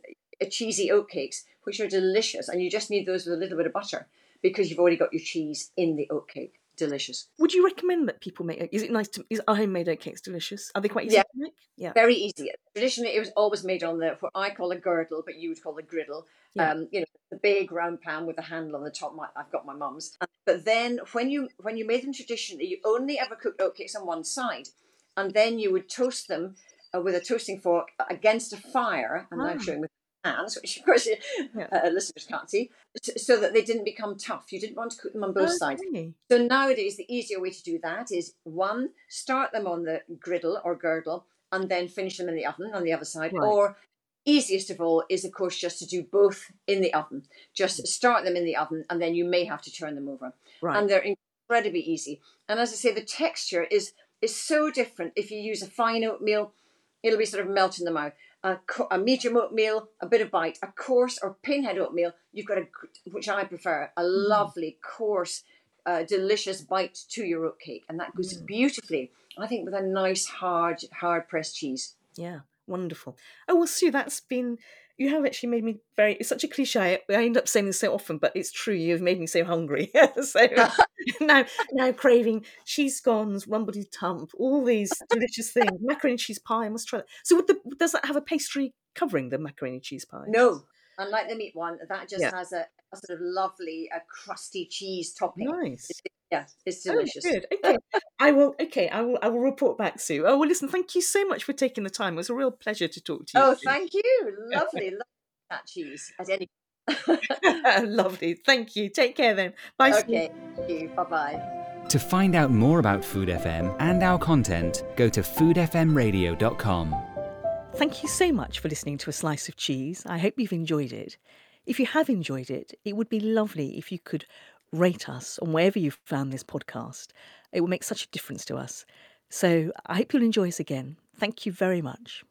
[SPEAKER 8] cheesy oatcakes, which are delicious. And you just need those with a little bit of butter, because you've already got your cheese in the oatcake. Delicious.
[SPEAKER 5] Would you recommend that people make? Is it nice to? Are homemade oatcakes delicious? Are they quite easy to make?
[SPEAKER 8] Yeah, very easy. Traditionally, it was always made on what I call a girdle, but you would call a griddle. Yeah. The big round pan with a handle on the top. I've got my mum's. But then, when you made them traditionally, you only ever cooked oatcakes on one side, and then you would toast them with a toasting fork against a fire. And I'm showing with hands, which of course listeners can't see, so that they didn't become tough. You didn't want to cook them on both sides. So nowadays the easier way to do that is, one, start them on the griddle or girdle and then finish them in the oven on the other side, or easiest of all is, of course, just to do both in the oven. Just start them in the oven, and then you may have to turn them over.
[SPEAKER 5] Right.
[SPEAKER 8] And they're incredibly easy. And as I say, the texture is so different. If you use a fine oatmeal, it'll be sort of melt in the mouth. A medium oatmeal, a bit of bite. A coarse or pinhead oatmeal, you've got which I prefer, a lovely, coarse, delicious bite to your oatcake. And that goes beautifully, I think, with a nice, hard pressed cheese.
[SPEAKER 5] Yeah, wonderful. Oh, well, Sue, you have actually made me it's such a cliche. I end up saying this so often, but it's true. You've made me so hungry. So now craving cheese scones, rumbledy tump, all these delicious things. Macaroni and cheese pie, I must try that. So does that have a pastry covering the macaroni and cheese pie?
[SPEAKER 8] No, unlike the meat one, that just has a sort of lovely, crusty cheese topping.
[SPEAKER 5] Nice.
[SPEAKER 8] It's delicious.
[SPEAKER 5] Oh, good. Okay. I will report back, Sue. Oh, well, listen, thank you so much for taking the time. It was a real pleasure to talk to you.
[SPEAKER 8] Oh, thank you. Lovely that cheese at any.
[SPEAKER 5] Lovely. Thank you. Take care then. Bye, Sue.
[SPEAKER 8] Okay. Thank you. Bye-bye.
[SPEAKER 4] To find out more about Food FM and our content, go to foodfmradio.com.
[SPEAKER 5] Thank you so much for listening to A Slice of Cheese. I hope you've enjoyed it. If you have enjoyed it, it would be lovely if you could rate us on wherever you've found this podcast. It will make such a difference to us. So I hope you'll enjoy us again. Thank you very much.